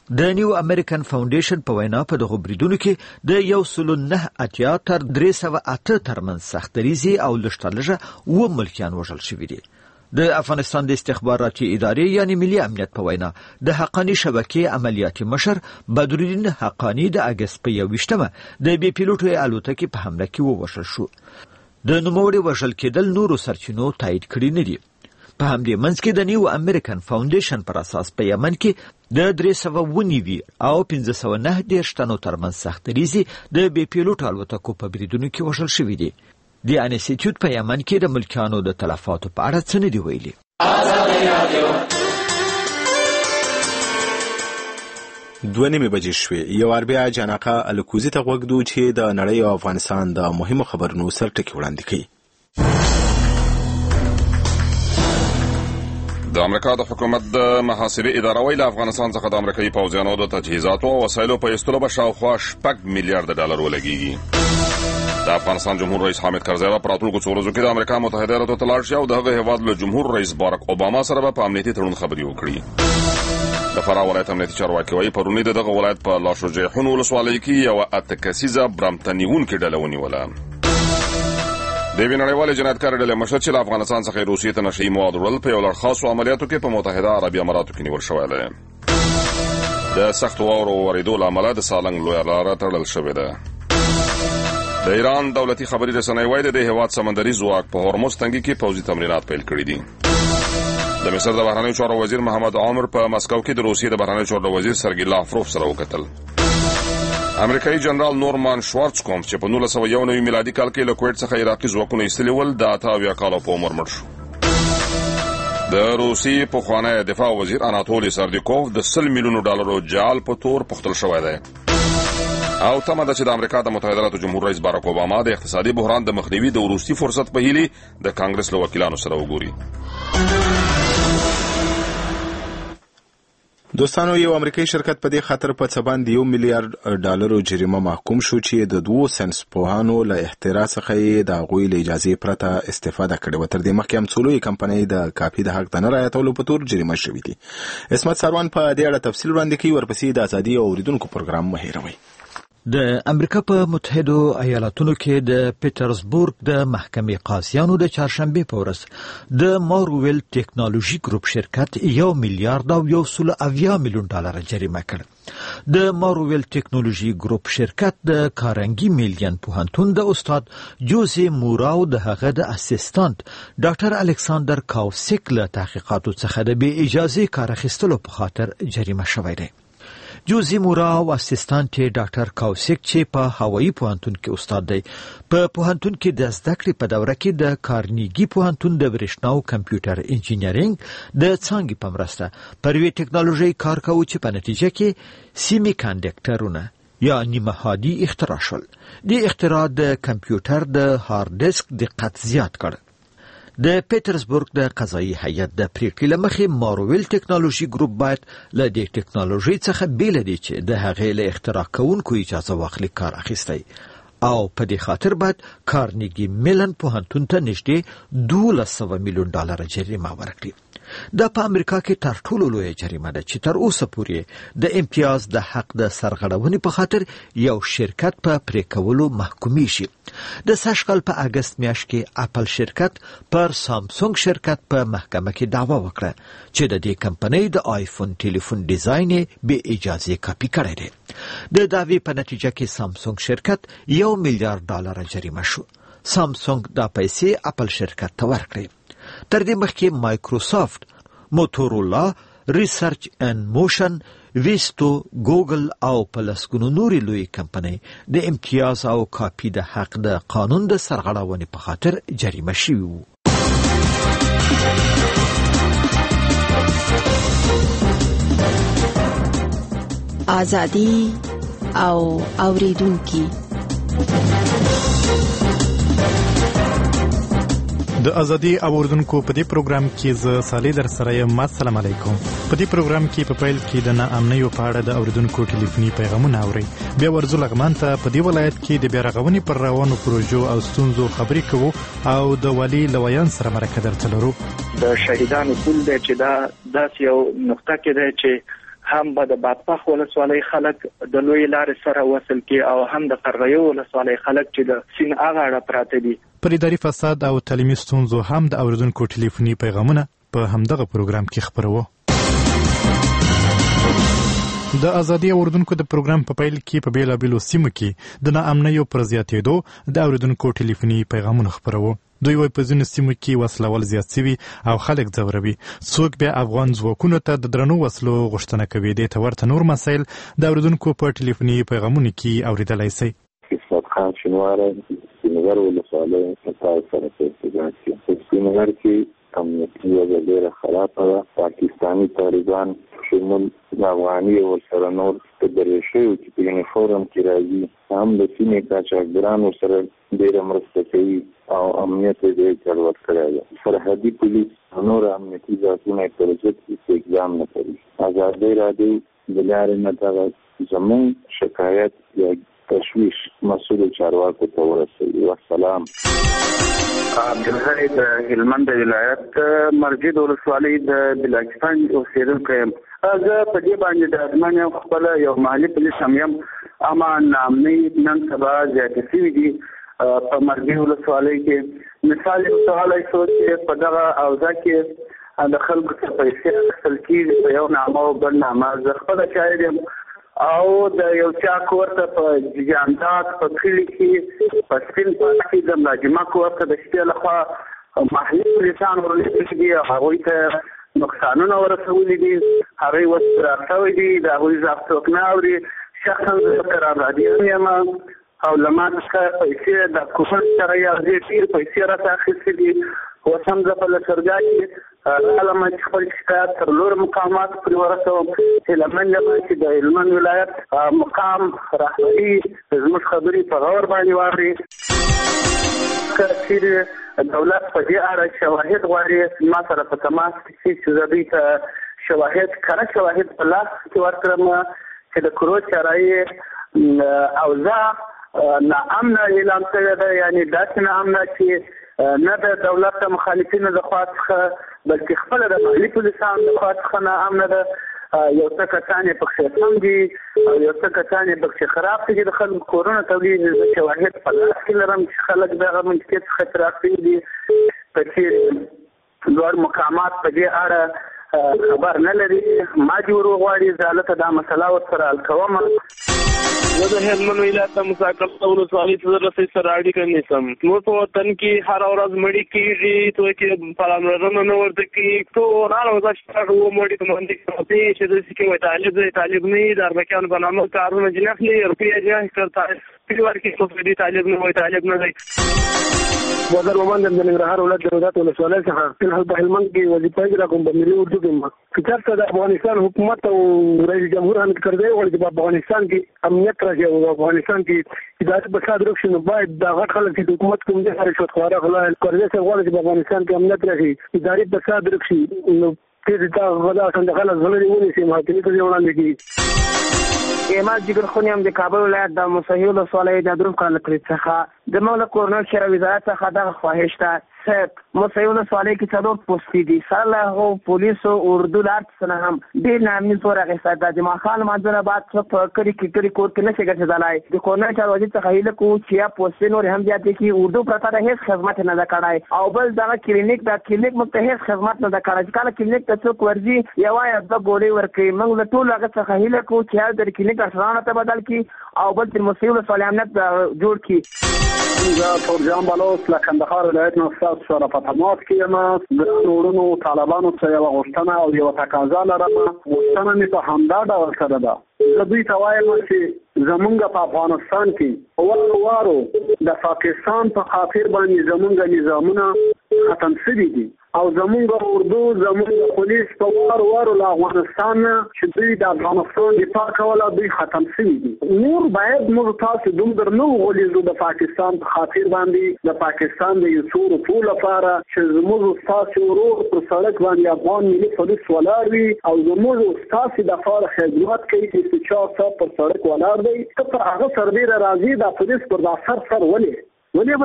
د نیو امریکن فاونډیشن په وینا په دغه بریدونو کې د 109 تر 308 ترمن سختریزي او لشتلجه و ملکیان وژل شوي دي. د افغانستان د استخباراتي ادارې یعنی ملي امنیت په وینا د حقانی شبکې عملیاتي مشر بدرالدین حقانی د اگست په 21مه د بي پیلوټو الوتکې په حمله کې ووژل شو. د نوموړي وژل کېدل نورو سرچینو تایید کړي نه دي. په همدې منځ کې د نیو امریکن فاونډیشن پر اساس په یمن کې د 309 او 590 تنو ترمن سختریزي د بي پیلوټو الوتکو په بریدونو کې وژل شوي دي. د انسټیټیوټ په یمن کې د ملکیانو د تلفاتو په اړه څه نه دی ویلي. دوه نیمې بجې شوې. یو بیا جانقه الکوزي ته غوږ دو چې د نړۍ او افغانستان د مهمو خبرونو سرټکي وړاندې کوي. د امریکا د حکومت د محاسبې اداره ویل افغانستان څخه د امریکایي پوځیانو د تجهیزاتو او وسایلو په ایستلو به شاوخوا 6 میلیارډ ډالر ولګیږي. د افغانستان جمهور رئیس حامد کرزی په راتلونکو څو ورځو کې د امریکا متحده ایالاتو ته لاړ شي او د هغه هیواد له جمهور رئیس بارک اوباما سره په امنیتي تړون خبرې وکړي. د فراه ولایت امنیتي چارواکي وايي پرونی دغه ولایت په لاشوجیحون ولسوالۍ کې یو 8 کسیزه برمتنیونکې ډله ونیوله. د وینړیوالې جنایتکار ډلې مشر چې له افغانستان څخه روسیې ته نشي مواد وړل په یو لړ خاصو عملیاتو کې په متحده عربي اماراتو کې نیول شوی دی. د سخت واورو ورېدو له امله د سالنګ لویه لاره تړل شوې ده. د ایران دولتي خبري رسنۍ وايي د هیواد سمندري ځواک په هرمز تنګي کې پوځي تمرینات پیل کړي دي. د مصر د بهرنیو چارو وزیر محمد عامر په مسکو کې د روسیې د بهرنیو چارو وزیر سرګی لاوروف سره وکتل. امریکایي جنرال نورمان شوارټز کوم چې په 1991 میلادي کال کې له کویت څخه عراقي ځواکونه ایستلي ول د 28 کالو په عمر مړ شو. د روسیې پخوانی دفاع وزیر اناتولي سردیکوف د 100 میلیونو ډالرو جال په تور پختل شوی دی او تمه ده چې د امریکا د متحده ایالاتو جمهور رئیس بارک اوباما د اقتصادي بحران د مخنیوي د وروستي فرصت په هیلي د کانګرس له وکیلانو سره وګوري. دوستانو یو امریکایي شرکت په دې خاطر په څه باندې 1 میلیارډ ډالرو جریمه محکوم شو چې د 2 سنس پوهانو له اختراع څخه د غوی له اجازه پرته استفاده کړې و. تر دې مخکې هم څلوي کمپنۍ د کاپي د حق د نه رعایتولو په تور جریمه شوې دي. اسمت سروان په دې اړه تفصیل وړاندې کوي. ورپسې د ازادي او اوریدونکو پروګرام مه هیروئ. د امریکا په متحده ایالاتونو کې د پیټرزبورګ د محکمې قاضیانو د چهارشنبه په ورځ د مارویل ټیکنالوژي ګروپ شرکت 1 میلیارډ او 1.7 میلیون ډالر جریمه کړ. د مارویل ټیکنالوژي ګروپ شرکت د کارنګي میلیان پوهنتون د استاد جوزي موراو د هغه د اسسټنټ ډاکټر الکساندر کاوسیک له تحقیقاتو څخه د بې اجازه کار اخیستلو په خاطر جریمه شوی دی. جوزي موراو اسسټنټ ډاکټر کاوسیک چې په هوایي پوهنتون کې استاد دی په پوهنتون کې د زده کړې په دوره کې د کارنیګي پوهنتون د برېښنا او کمپیوټر انجینرینګ د څانګې په مرسته پر یوې ټیکنالوژي کار کوي چې په نتیجه کې سیمی کنډکټرونه یا نیمه هادي اختراع شول. د اختراع د کمپیوټر د هارد ډیسک دقت زیات کړ. د پیټرزبورګ د قضایي هیئت د پریکړې له مخې مارویل ټیکنالوژي ګروپ باید له دې ټیکنالوژي څخه بیل دي چې د هغې له اختراع کوونکو اجازه واخلي کار اخیستی او په دې خاطر باید کارنیګي میلن پوهنتون ته نږدې 200 میلیون ډالر جریمه ورکړي. دا په امریکا کې تر ټولو لویه جریمه ده چې تر اوسه پورې د امتیاز د حق د سرغړونې په خاطر یو شرکت په پرې کولو محکومي شي. د سږ کال په اگست میاشت کې اپل شرکت پر سامسونګ شرکت په محکمه کې دعوا وکړه چې د دې کمپنۍ د آیفون ټلیفون ډیزاین به اجازه کاپی کړی دی. د دعوی په نتیجه کې سامسونګ شرکت 1 میلیارډ ډالر جریمه شو. سامسونګ دا پیسې اپل شرکت ته ورکړې. تر دې مخکې مایکروسافت، موتورولا، ریسرچ اینڈ موشن، ویستو، ګوګل او پلسګونو نورې لوی کمپنۍ د امتیاز او کاپی د حق د قانون د سرغړونې په خاطر جریمه شوي وو. ازادي او اوریدونکي د ازادي او اوریدونکو په دې پروګرام کې زه صالح در سره یم. السلام علیکم. په دې پروګرام کې په پیل کې د ناامنیو په اړه د اوریدونکو ټلیفوني پیغامونه اورئ. بیا ورځو لغمان ته په دې ولایت کې د بیا رغونې پر روانو پروژو او ستونزو خبرې کوو او د والي لویان سره مرکه درته لرو. د شهیدانو پول دی چې دا داسې یو نقطه کې دی چې هم به د بادپخ ولسوالۍ خلک د لوی لارې سره وصل کی او هم د قرغیو ولسوالۍ خلک چې د سین اغاړه پراته دي. پر اداري فساد او تعلیمي ستونزو هم د اوریدونکو ټلیفوني پیغامونه په همدغه پروګرام کې خبرو. د ازادي اوریدونکو د پروګرام په پیل کې په بیلابیلو سیمو کې د ناامنیو پر زیاتېدو د اوریدونکو ټلیفوني پیغامونه خبرو. دوی وايي په ځینو سیمو کې وسلوال زیات شوي او خلک ځوروي. څوک بیا افغان ځواکونو ته د درنو وسلو غوښتنه کوي. دې ته ورته نور مسایل د اوریدونکو په ټلیفوني پیغامونو کې اوریدلای شئ. اسمت خان شینواره سپینغر ولسوالۍ تاسو سره ارتباط کوي. سپینغر کې امنیتي وضع ډېره خرابه ده. پاکستاني طالبان شمول د افغاني ورسره نور په دریشیو چې په یونیفورم کې راځي هم د سیمې قاچاقبرانو سره ډېره مرسته کوي او امنیت یې ډېر ګډوډ کړی دی. سرحدي پولیس نور امنیتي ځواکونه یې پر ضد هېڅ اقدام نه کوي. ازادي راډیو د لارې نه دغه زموږ شکایت یا تشویش مسؤل چارواکو ته ورسوي. والسلام. عبدالغني د هلمند ولایت مرجد ولسوالۍ د بلاکستان اوسېدونکی یم. زه په دې باندې د ازمان یو خپل یو محلي پولیس هم یم، اما ناامنۍ نن سبا زیاتې شوي دي په مرجد ولسوالۍ کې. مثال یې ورته شو چې په دغه اوضاع کې د خلکو څخه پیسې اخیستل کېږي په یو نامه او بل نامه. زه خپله شاهد یم او د یو چا کور ته په جاندات په کلي کې په سپین پارک کې د ملاجمه کور ته د شپې لخوا محلي پولیسان ورلېږلي دي او هغوی ته نقصانونه ورسولي دي. هغوی اوس راټوي دي، د هغوی غږ څوک نه اوري. شخصا زه قراردادیان یم او له ما څخه پیسې د حکومت سره یوځای ډېرې پیسې راته اخیستې دي. اوس هم زه په لشکرګاه کې راغلم چې خپل شکایت تر لوړ مقاماتو پورې ورسوم. هیله یم چې د هلمند ولایت مقام رهبري زموږ خبرې په غور باندې واوري. که چیرې دولت په دې اړه شواهد غواړي ما سره په تماس کې شي چې زه دوی ته شواهد کره شواهد په لاس کې ورکړم چې د کورو چارایي اوضاع ناامنه اعلان شوې ده. یعنې داسې ناامنه چې نه د دولت د مخالفینو د خوا څخه بلکې خپله د محلي پولیسانو د خوا څخه ناامنه ده. یو څه کسان یې پکښې سم دي او یو څه کسان یې پکښې خراب دي. د خلکو کورونه تولیږي. زه شواهد په لاس کې لرم چې خلک دغه منطقې څخه اعتراف کوي دي په چې لوړ مقامات په دې اړه خبر نه لري. ما دې ور وغواړي زه هلته دا مسله ورسره حل کوم. زه د هلمند ولایت د موسی قلعه ولسوالۍ څخه د رسۍ سره اړیکه نیسم. زموږ په وطن کې هره ورځ مړي کېږي، څوک یې پاملرنه نه ورته کوي. ټول هره ورځ شپږ اووه مړي په منځ کې پراته دي چې داسې کوي طالب نه وي، د اربکیانو په نامه کارونه ځینې اخلي، روپۍ یې ځینې پرې ورکړي. څوک دې طالب نه وایي، طالب نه دی. بازار محمد د ننګرهار ولایت د رودات ولسوالۍ څخه فلحال په هلمند کې وظیفه اجرا کوم په ملي اردو کې. که چېرته د افغانستان حکومت او رئیس جمهور حامد کرزی غواړي چې په افغانستان کې امنیت راشي او افغانستان کې اداري فساد ورک شي، نو باید د هغه خلک چې د حکومت کوم دي رشوتخواره خلک کرزی صاحب غواړي چې په افغانستان کې امنیت راشي، اداري فساد ورک شي، نو تېر دا غلا څنګه خلک غلې ونیسي محاکمې ته وړاندې کړي. احمد جګر خونی هم د کابل ولایت د موسهي ولسوالۍ د دروف کلکړې څخه د مولا کورنل شهر وزارت څخه دغه خواهش ده چې موسهي ولسوالۍ کې څلور پوستې دي. سره له هغو پولیسو اردو لارد څخه هم ډېر ناامني زور اخیستی ده. د ماښام لمانځه بعد څوک په کلي کې کور کې نشي ګرځېدلی. د کورنل شهر وزیر څخه هیله کوو چې یا پوستې نورې هم زیاتې کړي. اردو پرته د هېڅ خدمت نه ده کړی او بل دغه کلینیک موږ ته هېڅ خدمت نه ده کړی. چې کله کلینیک ته څوک ورځي یوه یا دوه ګولۍ ورکوي. موږ له ټولو هغه څخه هیله کوو چې یا د کلینیک ډاکټرانو ته بدل کړي او بل تر موسهي ولسوالۍ امنیت جوړ کړي. زه پرجان بلوچ له کندهار ولایت نه ستاسو سره په تماس کې یم. د وروڼو طالبانو څخه یوه غوښتنه او یوه تقاضا لرم. غوښتنه مې په همدا ډول کړې ده. زه دوی ته وایم چې زمونږ په افغانستان کې وارو د پاکستان په خاطر باندې زمونږ نظامونه ختم شوي دي او زمونږ اردو زمونږ پولیس په وارو له افغانستان چې دوی د افغانستان دفاع کوله دوی ختم شوي دي. نور باید موږ تاسو دومره نه وغولېږو د پاکستان په خاطر باندې د پاکستان د یو څو روپو لپاره چې زموږ ستاسو ورور پر سړک باندې افغان ملي پولیس ولاړ وي او زموږ ستاسو دپاره خدمت کوي چې چا پر سړک ولاړ دی ته پر هغه سربیره راځي دا پولیس پر دا سر ولې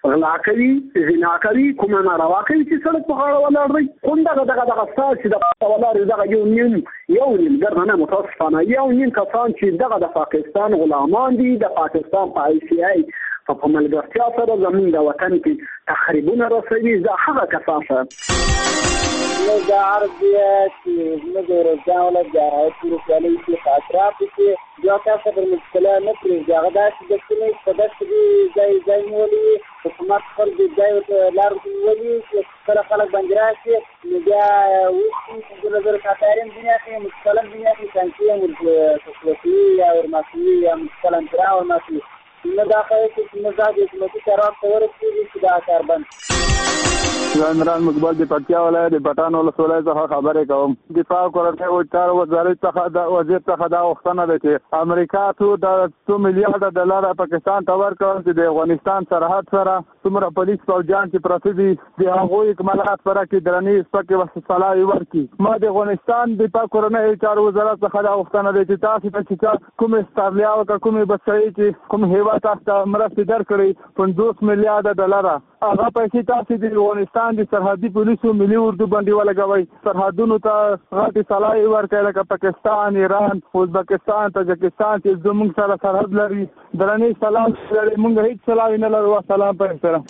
غلا کوي زنا کوي کومه ناروا کوي چې سړک په غاړه ولاړ دی کومه دغه ستاسو چې د ولاړ دغه یو نیم ګرځنه متاسفانه یو نیم کسان چې دغه د پاکستان غلامان دي د پاکستان په ICI په ملګرتیا سره زموږ د وطن کې تخریبونه رسوي دا هغه کسان نو دا عرضیه چې موږ ورځان ولې د هیڅ ولې چې خاطرات کې یا تاسو پر مشکله نه پرې هغه د څه په داسې ځای نیولي حکومت خپل د ځای لار نیولي چې کله خلک باندې راشي نو بیا وښي د نظر خاطرین دنیا کې مشکله دنیا کې څنګه تخلصي یا ورماسي یا مشکله ترا ورماسي نو دا چې مزاج حکومتي قرار ته ورسېږي چې دا کار بند عمران مقبل د پکتیا ولایت د پټان ولسوالۍ څخه خبرې کوم. دفاع کورنۍ وزارت وزارت څخه د وزیر څخه دا غوښتنه ده چې امریکا د 2 میلیارډ ډالر پاکستان ته ورکړي چې د افغانستان سرحد سره څومره پولیس فوجان چې پراته دي د هغوی اکمالات سره کې درنې سپکې وسلې ورکړي. ما د افغانستان د دفاع کورنۍ وزارت څخه دا غوښتنه ده چې تاسو ته کوم استرالیا او کوم بچي چې کوم هیواد تاسو مرستې درکړي 50 میلیارډ ډالر هغه پیسې تاسو د افغانستان د سرحدي پولیسو ملي اردو باندې ولګوي سرحدونو ته غاټي سلای ورکړي لکه پاکستان، ایران، ازبکستان، تاجکستان چې زموږ سره سرحد لري. درنې سلام لري موږ هیڅ سلام نه لرو. سلام پر سره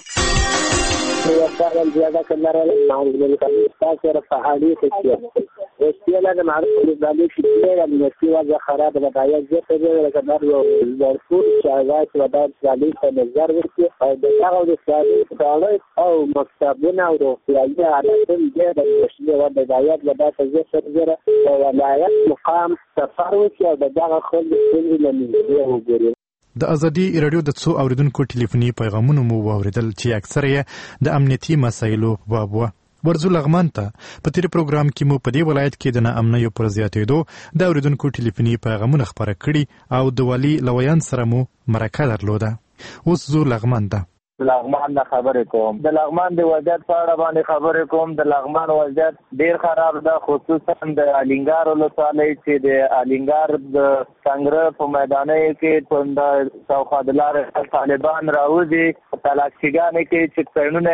وسائل زیاده کړل معلومات کوي سره فعالیت کوي وسیله د معرفت د لیکلو د مسیوا خراب د بدايه زیاته د کډر د فور شایعات و د ځالي په نظر ورته او د هغه د سیاسي او مکتبونه او روغتیايي عادتونه د مشروع و د بدايات د تاسیس سره او ولایت مقام تفاوت او دغه خلک څنګه لمنځه وګوري. د ازادي رادیو د څو اوریدونکو ټلیفوني پیغامونه مو واوریدل چې اکثره یې د امنیتي مسایلو په باب و. ورزو لغمان ته په تیر پروګرام کې مو په دې ولایت کې د ناامنیو پر زیاتېدو د اوریدونکو ټلیفوني پیغامونه خبره کړي او د والي لویان سره مو مرکه درلوده. اوس زو لغمان ته لغمان نه خبرې کوم. د لغمان د وضعیت په اړه باندې خبرې کوم. د لغمان وضعیت ډیر خراب ده، خصوصا د الینګار ولسوالۍ چې د الینګار د څنګه په میداني کې د شاوخوا د لارې طالبان راوځي تلاښیګانې کې چې څېړنونه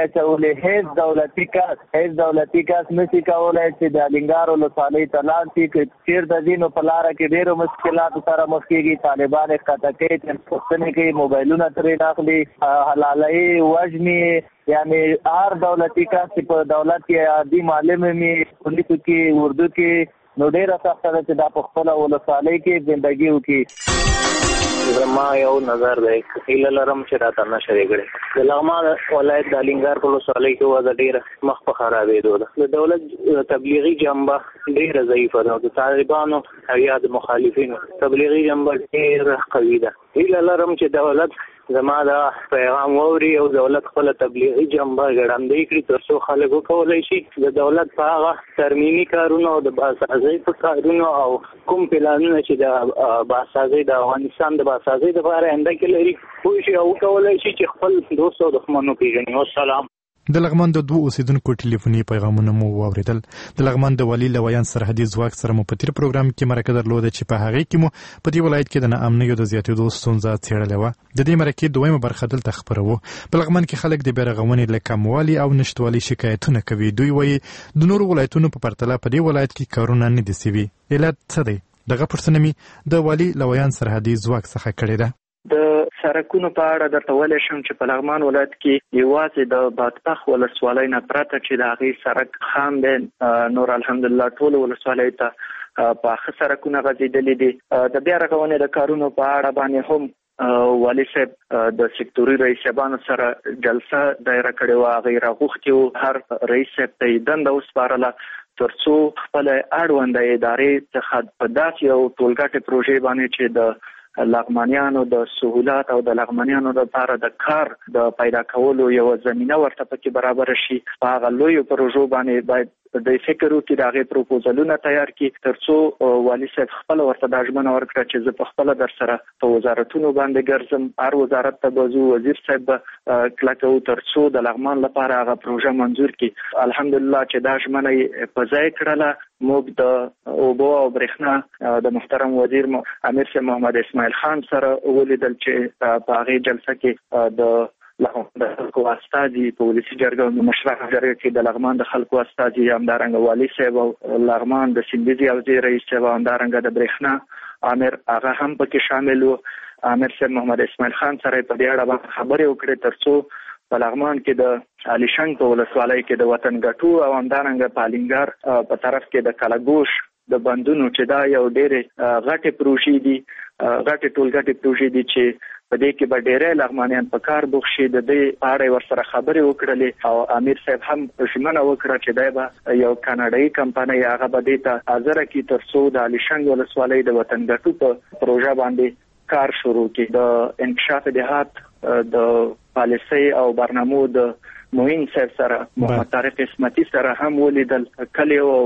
چولې هیڅ دولتي کس نشي کولی چې د الینګار ولسوالۍ ته لاړ شي. که چېرته ځي نو په لاره کې ډېرو مشکلاتو سره مخ کېږي. طالبان یې ښکته کوي، پوښتنې کوي، موبایلونه ترې اخلي، حلالوي، وژني. یعنی هر دولتي کس چې په دولت کې عادي معلم وي، پولیسو کې، اردو کې، نو ډېره سخته ده چې دا په خپله ولسوالۍ کې زندګي وکړي. زما یو نظر دی هیله لرم چې راته نشرې کړي. د لغمان ولایت د الینګار په ولسوالۍ کې وضع ډېره مخ په خرابېدو ده. د دولت تبلیغي جنبه ډېره ضعیفه ده. د طالبانو او یا د مخالفینو تبلیغي جنبه ډېره قوي ده. هیله لرم چې دولت زما دا پیغام ووري او دولت خپل تبلیغي جنبه ګړندۍ کړي تر څو خلک وکولای شي د دولت په هغه ترمیمي کارونو او د بازسازۍ په کارونو او کوم پلانونه چې د بازسازۍ د افغانستان د بازسازۍ لپاره انده کې لري خو شي او وکولای شي چې خپل دوست او دښمنو پیژني. والسلام. د لغمان د دوه اوسیدونکو ټلیفوني پیغامونه مو واوریدل. د لغمان د والي لویان سرحدي ځواک سره مو په تیر پروګرام کې مرکه درلوده چې په هغه کې مو په دې ولایت کې د ناامنیو د زیاتېدو ستونزه څېړلې وه. د دې مرکې دویمه برخه دلته خپروو. په لغمان کې خلک د بیارغونې له کموالي او نشتوالي شکایتونه کوي. دوی وایي د نورو ولایتونو په پرتله په دې ولایت کې کارونه نه دي سوي. علت څه دی؟ دغه پوښتنه مې د والي لویان سرحدي ځواک څخه کړې ده. د سرکونو په اړه درته ویلی شم چې په لغمان ولایت کې یوازې د بادپخ ولسوالۍ نه پرته چې د هغې سرک خام دی، نور الحمدلله ټولو ولسوالیو ته پاخه سرکونه غځېدلي دي. د بیا رغونې د کارونو په اړه باندې هم والي صاحب د سکتوري رئیس صاحبانو سره جلسه دایره کړې وه. هغې راغوښتي وو هر رئیس صاحب ته یې دنده وسپارله تر څو خپله اړونده ادارې څخه په داسې یو ټولګټې پروژې باندې چې د لغمانیانو د سهولت او د لغمانیانو لپاره د کار د پیدا کولو یو زمینه ورته پکې برابر شي. په هغه لویو پروژو باندې باید د فکر وکړي، د هغې پروپوزلونه تیار کړي تر څو والي صاحب خپله ورته دا ژمنه ورکړه چې زه په خپله در سره په وزارتونو باندې ګرځم، هر وزارت ته به ځو، وزیر صاحب به کلکه وو تر څو د لغمان لپاره هغه پروژه منظور کړي. الحمدلله چې دا ژمنه یې په ځای کړله. موږ د اوبو او برېښنا د محترم وزیر امیر صاحب محمد اسماعیل خان سره ولیدل چې په هغې جلسه کې د د خلکو استازي په ولسی جرګه مشران جرګه کې د لغمان د خلکو استازي همدارنګه والي صاحب او لغمان د سندیزي او رئیس صاحب همدارنګه د برېښنا امیر هغه هم پکې شامل وو. امیر صاحب محمد اسماعیل خان سره په دې اړه خبرې وکړې ترڅو په لغمان کې د علیشنګ په ولسوالۍ کې د وطن ګټو او همدارنګه په الینګار په طرف کې د کلاګوش د بندونو چې دا یو ډېرې غټې پروژې دي، غټې ټولګټې پروژې دي چې په دې کې به ډېری لغمانیان په کار بوخت شي. د دې اړه ورسره خبرې وکړلې او امیر صاحب هم ژمنه وکړه چې دا به یو کاناډایي کمپنۍ هغه به دې ته حاضره کړي ترڅو د علیشنګ ولسوالۍ د وطن ګټو په پروژه باندې کار شروع کړي. د انکشاف دهات د پالیسۍ او برنامو د موین صاحب سره محمد طارق اسمتي سره هم ولیدل. کلی او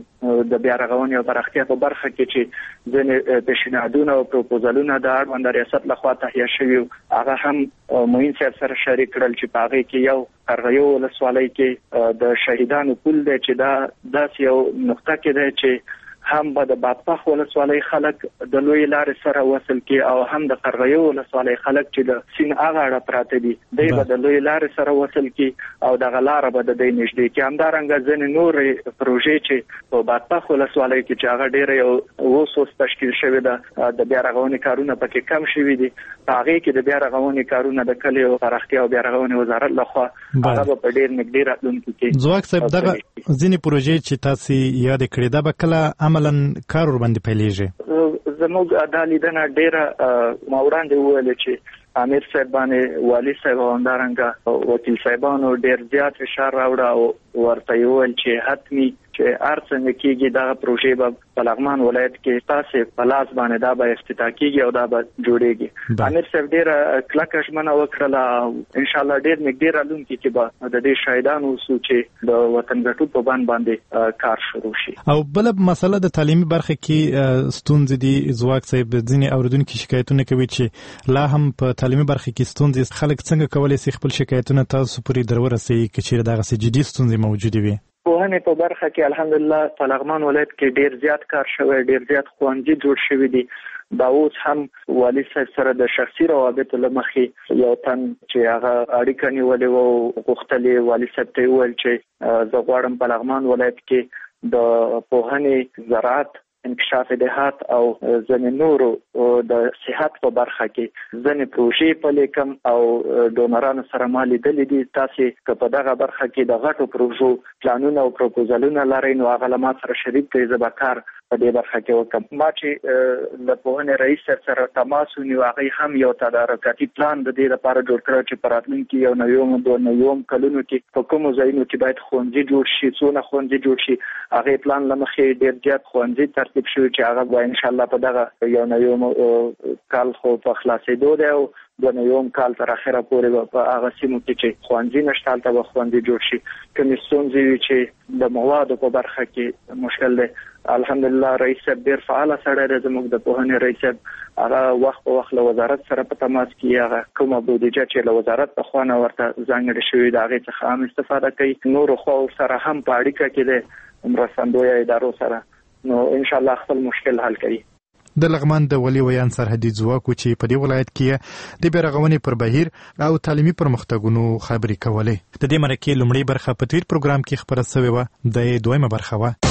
د بیا رغونې او پراختیا په برخه کې چې ځینې پیشنهادونه او پروپوزالونه د اړوند ریاست لخوا تهیه شوي هغه هم موین صاحب سره شریک کړل چې په هغې کې یو قرغیو ولسوالۍ کې د شهیدانو پل دی چې دا داسې یو نقطه کې دی چې هم به د بادپخ ولسوالۍ خلک د لوی لارې سره وصل کی او هم د قرغیو ولسوالۍ خلک چې د سین هغه اړه پراته دي دوی به د لوی لارې سره وصل کی او د غلاره به د دې نږدې کی. همدارنګه ځینې نور پروژې چې په بادپخ ولسوالۍ کې چې هغه ډېر یو وسوس تشکیل شوی ده د بیا رغونې کارونه پکې کم شوي دي. په هغې کې د بیا رغونې کارونه د کلي او پراختیا او بیا رغونې وزارت لخوا هغه په ډېر نږدې راتلونکي کې ځواک صاحب دغه ځینې پروژې چې تاسو یاد کړې دا به کله عملاً کار ور باندې پیلېږي؟ زموږ د لیدنه ډېره ما وړاندې وویل چې امیر صاحب باندې والي صاحب او همدارنګه وکیل صاحبانو ډېر زیات فشار راوړه او ورته وویل چې حتمي چې هر څنګه کېږي دا پروژې به په لغمان ولایت کې تاسو په لاس باندې دا به افتتاح کېږي او دا به جوړېږي. امیر صاحب ډېره کلکه ژمنه وکړله او ان شاء الله ډېر نږدې راتلونکي کې به د دې شهیدانو اوسو چې د وطن ګټو په باندې کار شروع شي. او بل مسله د تعلیمي برخه کې ستونزې دي. ځواک صاحب ځینې اوریدونکي شکایتونه کوي چې لا هم په تعلیمي برخه کې ستونزې خلک څنګه کولی شي خپل شکایتونه تاسو پورې درورسوي که چیرې دغسې جدي ستونزې موجودې وي؟ پوهنې په برخه کې الحمدلله په لغمان ولایت کې ډېر زیات کار شوی، ډېر زیات ښوونځي جوړ شوي دي. دا اوس هم والي صاحب سره د شخصي روابطو له مخې یو تن چې هغه اړیکه نیولې وه او غوښتلې والي صاحب ته یې وویل چې زه غواړم په لغمان ولایت کې د پوهنې، زراعت، انکشاف دهات او ځینې نورو د صحت په برخه کې ځینې پروژې پلي کړم او ډونرانو سره ما لیدلي دي. تاسې که په دغه برخه کې د غټو پروژو پلانونه او پروپوزالونه لرئ نو هغه له ما سره شریک کړئ، زه به کار په دې برخه کې وکړم. ما چې د پوهنې رئیس سره تماس ونیو هغوی هم یو تدارکاتي پلان د دې لپاره جوړ کړی چې په راتلونکي یو نویوم 2 کلونو کې په کومو ځایونو کې باید ښوونځي جوړ شي، څونه ښوونځي جوړ شي. هغې پلان له مخې ډېر زیات ښوونځي ترتیب شوي چې هغه به انشاءالله په دغه یو نویوم کال خو په خلاصېدو دی او د نویوم کال تر اخره پورې په هغه سیمو کې چې ښوونځي نشته هلته به ښوونځي جوړ شي. کومې ستونزې وي چې د موادو په برخه کې مشکل دی، الحمدلله رئیس صاحب ډېر فعاله سړی دی. زموږ د پوهنې رئیس صاحب هغه وخت په وخت له وزارت سره په تماس کې هغه کومه بودیجه چې له وزارت په خوا نه ورته ځانګړې شوې ده هغې څخه هم استفاده کوي. نورو خواو سره هم په اړیکه کې دی مرستندویه ادارو سره، نو انشاءالله خپل مشکل حل کوي. د لغمان د ولي ویان سرحدي ځواکو چې په دې ولایت کې د بیا رغونې پر بهیر او تعلیمي پرمختګونو خبرې کولې. د دې مرکې لومړۍ برخه په تیر پروګرام کې خبره شوې وه، د دویمه برخه وه.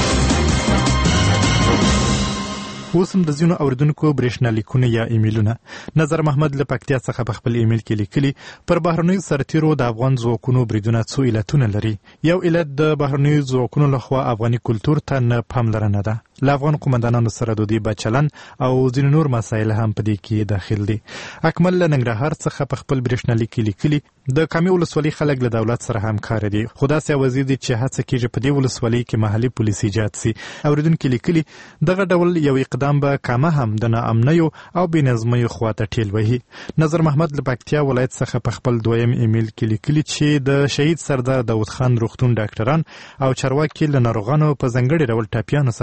اوس هم د ځینو اوریدونکو برېښنا لیکونه یا ایمیلونه. نظر محمد له پکتیا څخه په خپل ایمیل کې لیکلي پر بهرنیو سرتیرو د افغان ځواکونو بریدونه څو علتونه لري. یو علت د بهرنیو ځواکونو لخوا افغاني کلتور ته نه پاملرنه ده. له افغان قومندانانو سره د دوی بچلن او ځینې نور مسایل هم په دې کې داخل دي. اکمل له ننګرهار څخه په خپل برېښنا لیک کې لیکلي د کامې ولسوالۍ خلک له دولت سره همکار دي، خو داسې اوازې دي چې هڅه کېږي په دې ولسوالۍ کې محلي پولیس ایجاد سي. اوریدونکي لیکلي دغه ډول یو اقدام به کامه هم د ناامنیو او بې نظمیو خواته ټیل وهي. نظر محمد له پکتیا ولایت څخه په خپل دویم ایمیل کې لیکلي چې د شهید سردار داود خان روغتون ډاکټران او چارواکي له ناروغانو په ځانګړي ډول ټاپیانو سره سم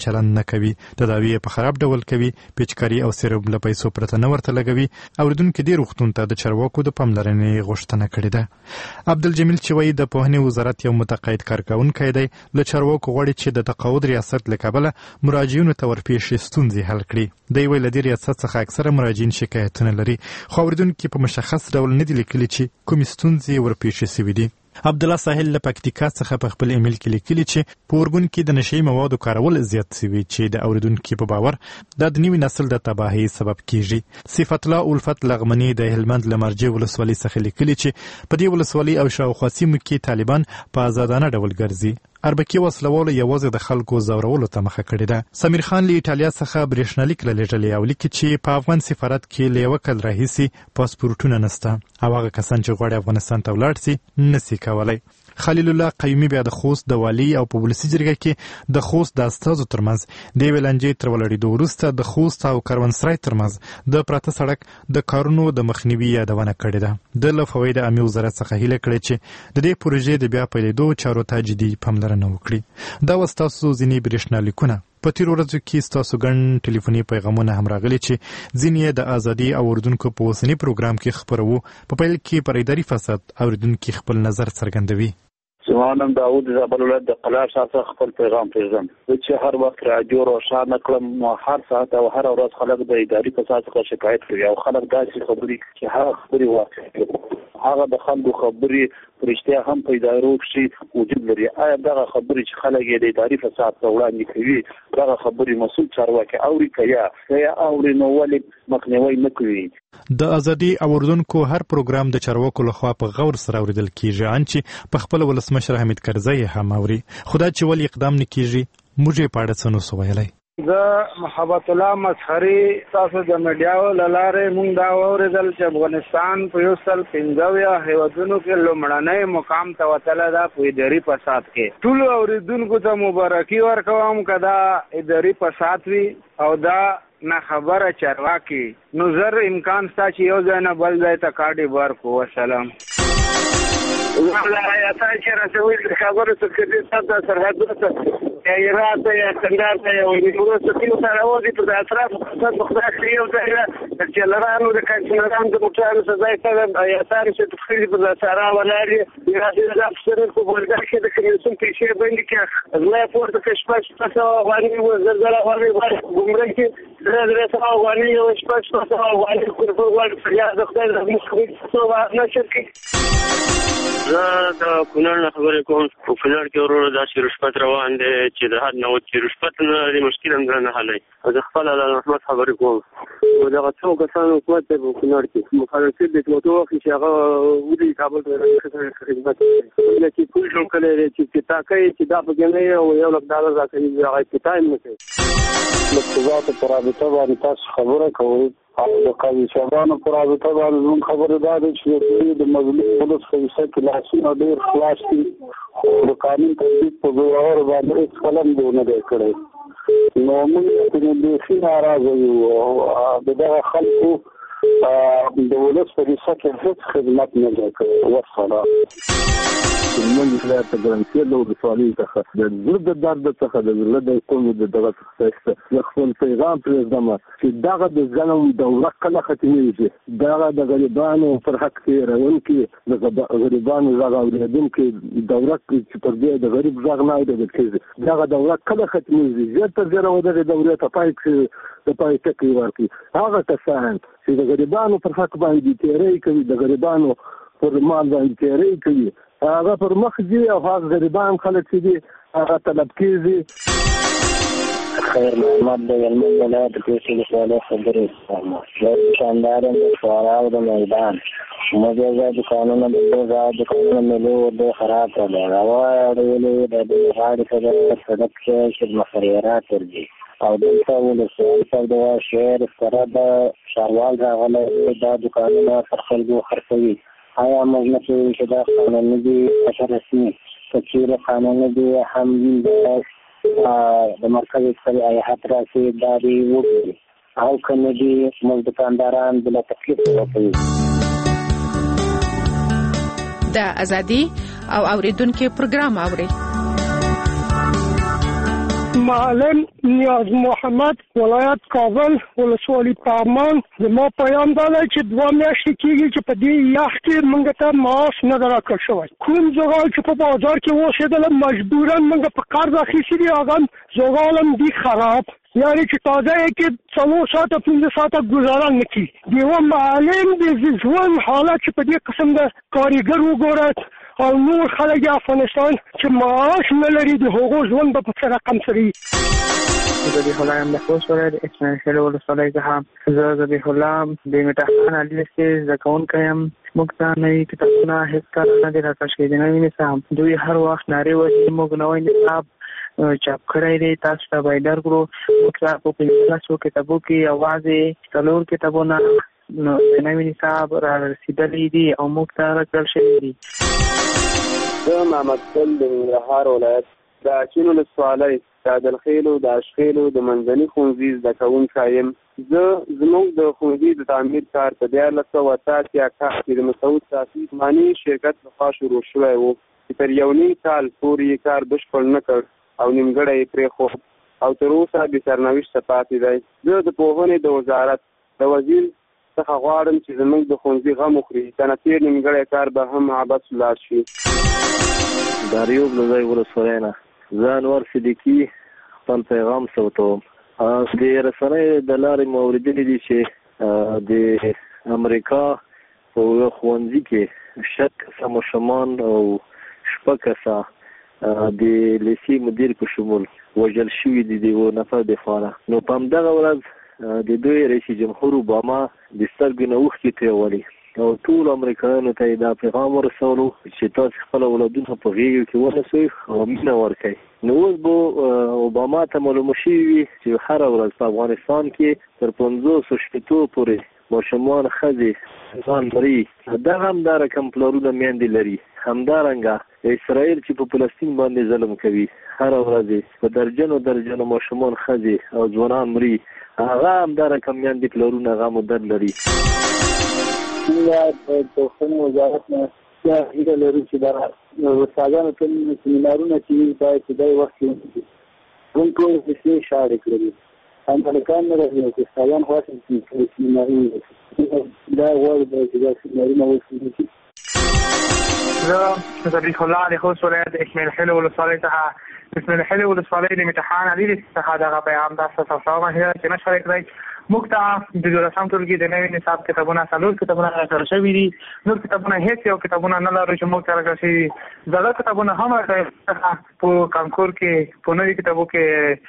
چلند نه کوي، تداوی په خراب ډول کوي، پیچکاري او سیروم له پیسو پرته نه ورته لګوي. اوریدونکو دې روغتون ته د چارواکو د پاملرنې غوښتنه کړې ده. عبدالجمیل چې وایي د پوهنې وزارت یو متقاعد کارکوونکی دی، له چارواکو غواړي چې د تقاعد ریاست له کبله مراجعینو ته ورپېښې ستونزې حل کړي. دی وایي له دې ریاست څخه اکثره مراجعین شکایتونه لري، خو اوریدونکي په مشخص ډول نه دي لیکلي چې کومې ستونزې ورپېښې سوي دي. عبدالله ساحل له پکتیکا څخه په خپل ایمیل کې لیکلي چې په اورګون کې د نشهیي موادو کارول زیات سوي چې د اوریدونکو په باور دا د نوي نسل د تباهۍ سبب کیږي. صفت الله الفت لغمنی د هلمند له مرجع ولسوالۍ څخه لیکلي چې په دې ولسوالۍ او شاوخوا سیمو کې طالبان په آزادانه ډول ګرځي. اربکي وسلوالو یوازې د خلکو زورولو ته مخه کړې ده. سمیر خان له ایټالیا څخه برېښنالیک لېږلی او لیکي چې په افغان سفارت کې له یوه کال راهیسې پاسپورټونه نشته او هغه کسان چې غواړي افغانستان ته ولاړ سي نسي کولی. خلیل الله قیومي بیا د خوست د والي او په ولسي جرګه کې د خوست د استازو ترمنځ د یوې لانجې تر ولړېدو وروسته د خوست او کروانسرای ترمنځ د پراته سړک د کارونو د مخنیوي یادونه کړې ده. د له فوایده عامې وزارت څخه هیله کړې چې د دې پروژې د بیا پیلېدو چارو ته جدي پاملرنه وکړي. دا وه ستاسو ځینې برېښنالیکونه. په تیرو ورځو کې ستاسو ګڼ ټلیفوني پیغامونه هم راغلي چې ځینې یې د ازادي او اردونکو په اوسني پروګرام کې خپروو. په پیل کې پر اداري فساد اوریدونکي خپل نظر څرګندوي. زما نوم داود زابل ولایت د قلار څخه خپل پیغام پرېږدم. زه چې هر وخت راډیو روښانه کړم نو هر ساعت او هر ورځ خلک د اداري فساد څخه شکایت کوي او خلک داسې خبرې چې هغه خبرې واقع هغه د خلکو خبرې پرشتیا هم په ادارو کې وجود لري. آیا دغه خبرې چې خلک یې د اداري فساد په وړاندې کوي دغه خبرې مسؤل چارواکي اوري که یا اوري نو ولې مخنیوی نه کوي؟ د ازادي او اردونکو هر پروګرام د چارواکو لخوا په غور سره اوریدل کیږي، ان چې په خپل ولسمشر حمید کرزی هم اوري. خدا چې ولې اقدام نه کیږي موږ یې په اړه څه نو ویلی. زه محبت الله مسخري تاسو د میډیاو له لارې مونږ دا واورېدل چې افغانستان په 150 هیوادونو کې لومړنی مقام ته وتلی ده په اداري فساد کې. ټولو اوریدونکو ته مبارکي ورکوم که دا اداري فساد وي او دا نه خبره چارواکي نو زر امکان ستا چې یو ځای نه بل ځای ته کاډې ورکو. وسلام. والله يا تاجر اسوي لك خبره تكدي صدى سرحدات يا يرات يا كندار يا وليدوس في وساوي في الاطراف صدق داخليه وزي الجلران والكانسلران دموتارس زي كذا يا تارس تفخير بالسارة ولاري يا لا افسر وبرجع كده كان في شيء بينك الله يفوت كشفاش تسوا واني وزلزال واني بمركي لا تسوا واني وشفاش تسوا واني كل فوق يا دكتور مخبر تسوا نشركي. زه د کونړ نه خبرې کوم. په کونړ کې ورور داسې رشوت روان دی چې د حد نه وځي. رشوت نه دی مشکل هم نه حلوي. زه خپله د محمد خبرې کوم. دغه څو کسان حکومت دی په کونړ کې مخالفت د توتو وخت چې هغه ودي کابل ته خدمت کوي چې پوه شو کله چې تاکي چې دا په کې نه یو لک ډالر راکوي هغه کتاب نه کوي. مقتضیات پر رابطه باندې تاسو خبره کوئ او د قاضي صاحبانو پر رابطه باندې زموږ خبره دا ده چې د مظلوم ولس په ویسه کې لاسونه ډېر خلاص دي خو د قانون تطبیق په زورور باندې هېڅ قلم دی ونه دی کړی. نو موږ پرې بیخي ناراضه یو او د دغه خلکو د ولس په ویسه کې هېڅ خدمت نه دی کړی. والسلام. موږ له تګرانسي د ولسوالۍ څخه د زړه د درد څخه د زړه د کوم د دغه څخه د خپل پیغام پرېږدم چې دغه د ظلم دوره کله ختمېږي. دغه د غریبانو پر حق تېروونکي د غریبانو غږ اورېدونکي دوره چې پر دې د غریب غږ نه اورېدل کېږي دغه دوره کله ختمېږي. ژر تر ژره دغې دورې ته پای د پای ټکی ورکړي. هغه کسان چې د غریبانو پر حق باندې تېری کوي د غریبانو پر مال باندې تېری کوي هغه پر مخ ځي او هغه غریبان خلک چې دي هغه طلب کېږي. خیر محمد د هلمند ولایت د کوڅې ولسوالۍ خبرې کوم. شاندار د سوالو د میدان مجازات قانون د قانون ملو د خراب کړل او اړولې د غاړې سره سړک کې مخریرات ورځي او دلته ولسوالۍ د شهر سره د شاروال راغلی دا دکانونه پر خلکو خرڅوي. آیا موږ نه کوي چې دا قانون دي اثر رسمي که چیرې قانون دي هم د مرکز سره ایحات راسي دا دی وکړي او که نه دي موږ دکانداران بلا تکلیف ورکوي. د ازادي او اوریدونکو پروګرام اوري. معلم نیاز محمد ولایت کابل ولسوالي پارمان زما پیام دا دی چې 2 میاشتې کېږي چې په دې یخ کې موږ ته معاش نه ده راکړل شوی. کوم زغال چې په بازار کې اوسېدل مجبوراً موږ په قرض اخیستي دي، هغه زغال هم دي خراب، یعنی چې تازه یې کې 4 ساعته 5 ساعته ګزاره نه کړي. د یوه معلم د ژوند حالت چې په دې قسم د کارګر وګورئ او نور خلک افغانستان چې معاش نه لري، د هغو ژوند به په څه رقم سره وي. ذبیح الله یم د خوست ولایت اسماعیل خیل ولسوالۍ څخه. زه ذبیح الله د امتحان علي لیست زده کوونکی یم. موږ ته نوي کتابونه هېڅ کله نه دي راکړل شوي. د نوي نصاب دوی هر وخت نارې وهي موږ نوی نصاب چاپ کړی دی، تاسو ته به یې درکړو. موږ ته په 15 کتابو کې یوازې 4 کتابونه د نوي نصاب را رسېدلي دي او موږ ته راکړل شوي دي. زه محمد ګل د ننګرهار ولایت د اچین ولسوالۍ د عدلخیلو د اشخیلو د منځني ښوونځي زده کوونکی یم. زه زموږ د ښوونځي د تعمیر کار په 1983 کال کې د مسعود صافي ماني شرکت لخوا شروع شوی و چې تر 1.5 کال پورې یې کار بشپړ نه کړ او نیمګړی یې پرېښود او تر اوسه بې سرنوشته پاتې دی. زه د پوهنې د وزارت د وزیر څخه غواړم چې زموږ د ښوونځي غم وخوري، کنه تېر نیمګړی کار به هم عبث ولاړ شي. داریوب له ځای ولسوالۍ نه. زه انور صدیقي خپل پیغام ثبتوم. د رسنیو د لارې مو اورېدلي دي چې د امریکا په یو ښوونځي کې 6 کسه ماشومان او 6 کسه د لیسې مدیر په شمول وژل شوي دي د یو نفر د خوا. نو په همدغه ورځ د دوی رئیس جمهور اوباما د سترګو نه اوښکې تویولې او ټول امریکایانو ته دا پیغام ورسولو چې تاسو خپل اولادونه په غېږ کې ونیسئ او مینه ورکړئ. نو اوس به اوباما ته معلومه شوي وي چې هره ورځ په افغانستان کې تر 500 شپېتو پورې ماشومان ښځې ځان مري. دغه همدا رقم پلرونه میندې لري. همدارنګه اسرائیل چې په فلسطین باندې ظلم کوي، هره ورځ په درجنو ماشومان ښځې او ځوانان مري. هغه همدا رقم میندې پلرونه هغه مدد لري. موږ د پوهنې وزارت نه هیله لرو چې دا استادانو ته سیمینارونه چې باید په دې وخت کې موږ ټول څه شاړې کړو. امریکایان نه راځي چې استادان خاصه سیمینارونه دا وایي چې دا سیمینارونه وشي. زه ذبیح الله د خوست ولایت اسماعیل خیل ولسوالۍ څخه. اسماعیل خیل ولسوالۍ د امتحان علي لیست څخه دغه پیغام تاسو ته ورسوم چې نه شریک دی. موږ ته د 12 ټولګي د نوي نصاب کتابونه 4 کتابونه راکړل شوي دي. نور کتابونه هیڅ یو کتابونه نه لرو چې موږ ته راکړل شوي. زړه کتابونه هم په کانکور کې په نوي کتابو کې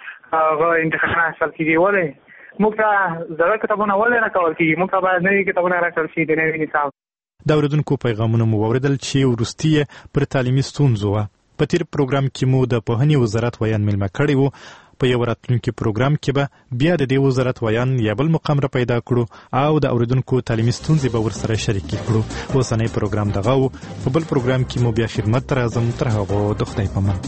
هغه امتحانونه حاصل کېږي. ولې موږ ته زړه کتابونه ولې راکول کېږي؟ موږ ته باید نوي کتابونه راکړل شي د نوي نصاب. د اورېدونکو پیغامونه مو واورېدل چې وروستي پر تعلیمي ستونزو وه. په تیر پروګرام کې مو د پوهنې وزارت ویان میلمه کړی و. په یو راتلونکي پروګرام کې به بیا د دې وزارت ویان یا بل مقام را پیدا کړو او د اورېدونکو تعلیمي ستونزې به ورسره شریکې کړو. اوسنی پروګرام دغه و. په بل پروګرام کې مو بیا خدمت ته راځم. تر هغو د خدای په امان.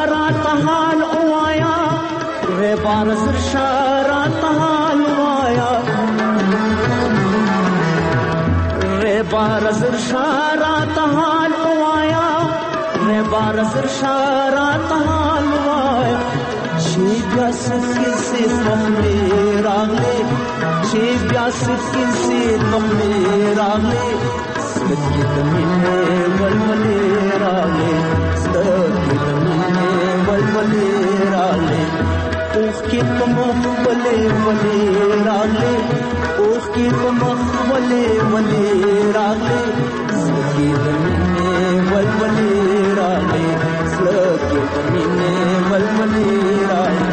بارزر شارات حال وایا بارز اشارات حال وایا ری بارز اشارات حال وایا شی بیا سکسی نومې راغلی شی بیا سکسی نومې راغلی سترګې د مینې ولولې راغلی سترګې د مینې ولولې راغلی اوخ کې په مخ ولې ولې راغلی اوخ کې په مخ ولې ولې راغلی سترګې د مینې ولولې راغلی سترګې د مینې ولولې راغلی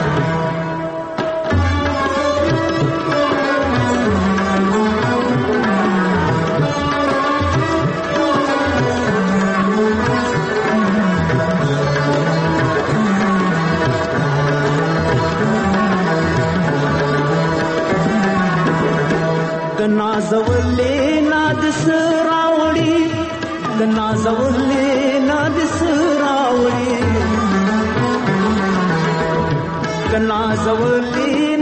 نازولې ناد سراوړي د نازولې ناد سراوړي د نازولې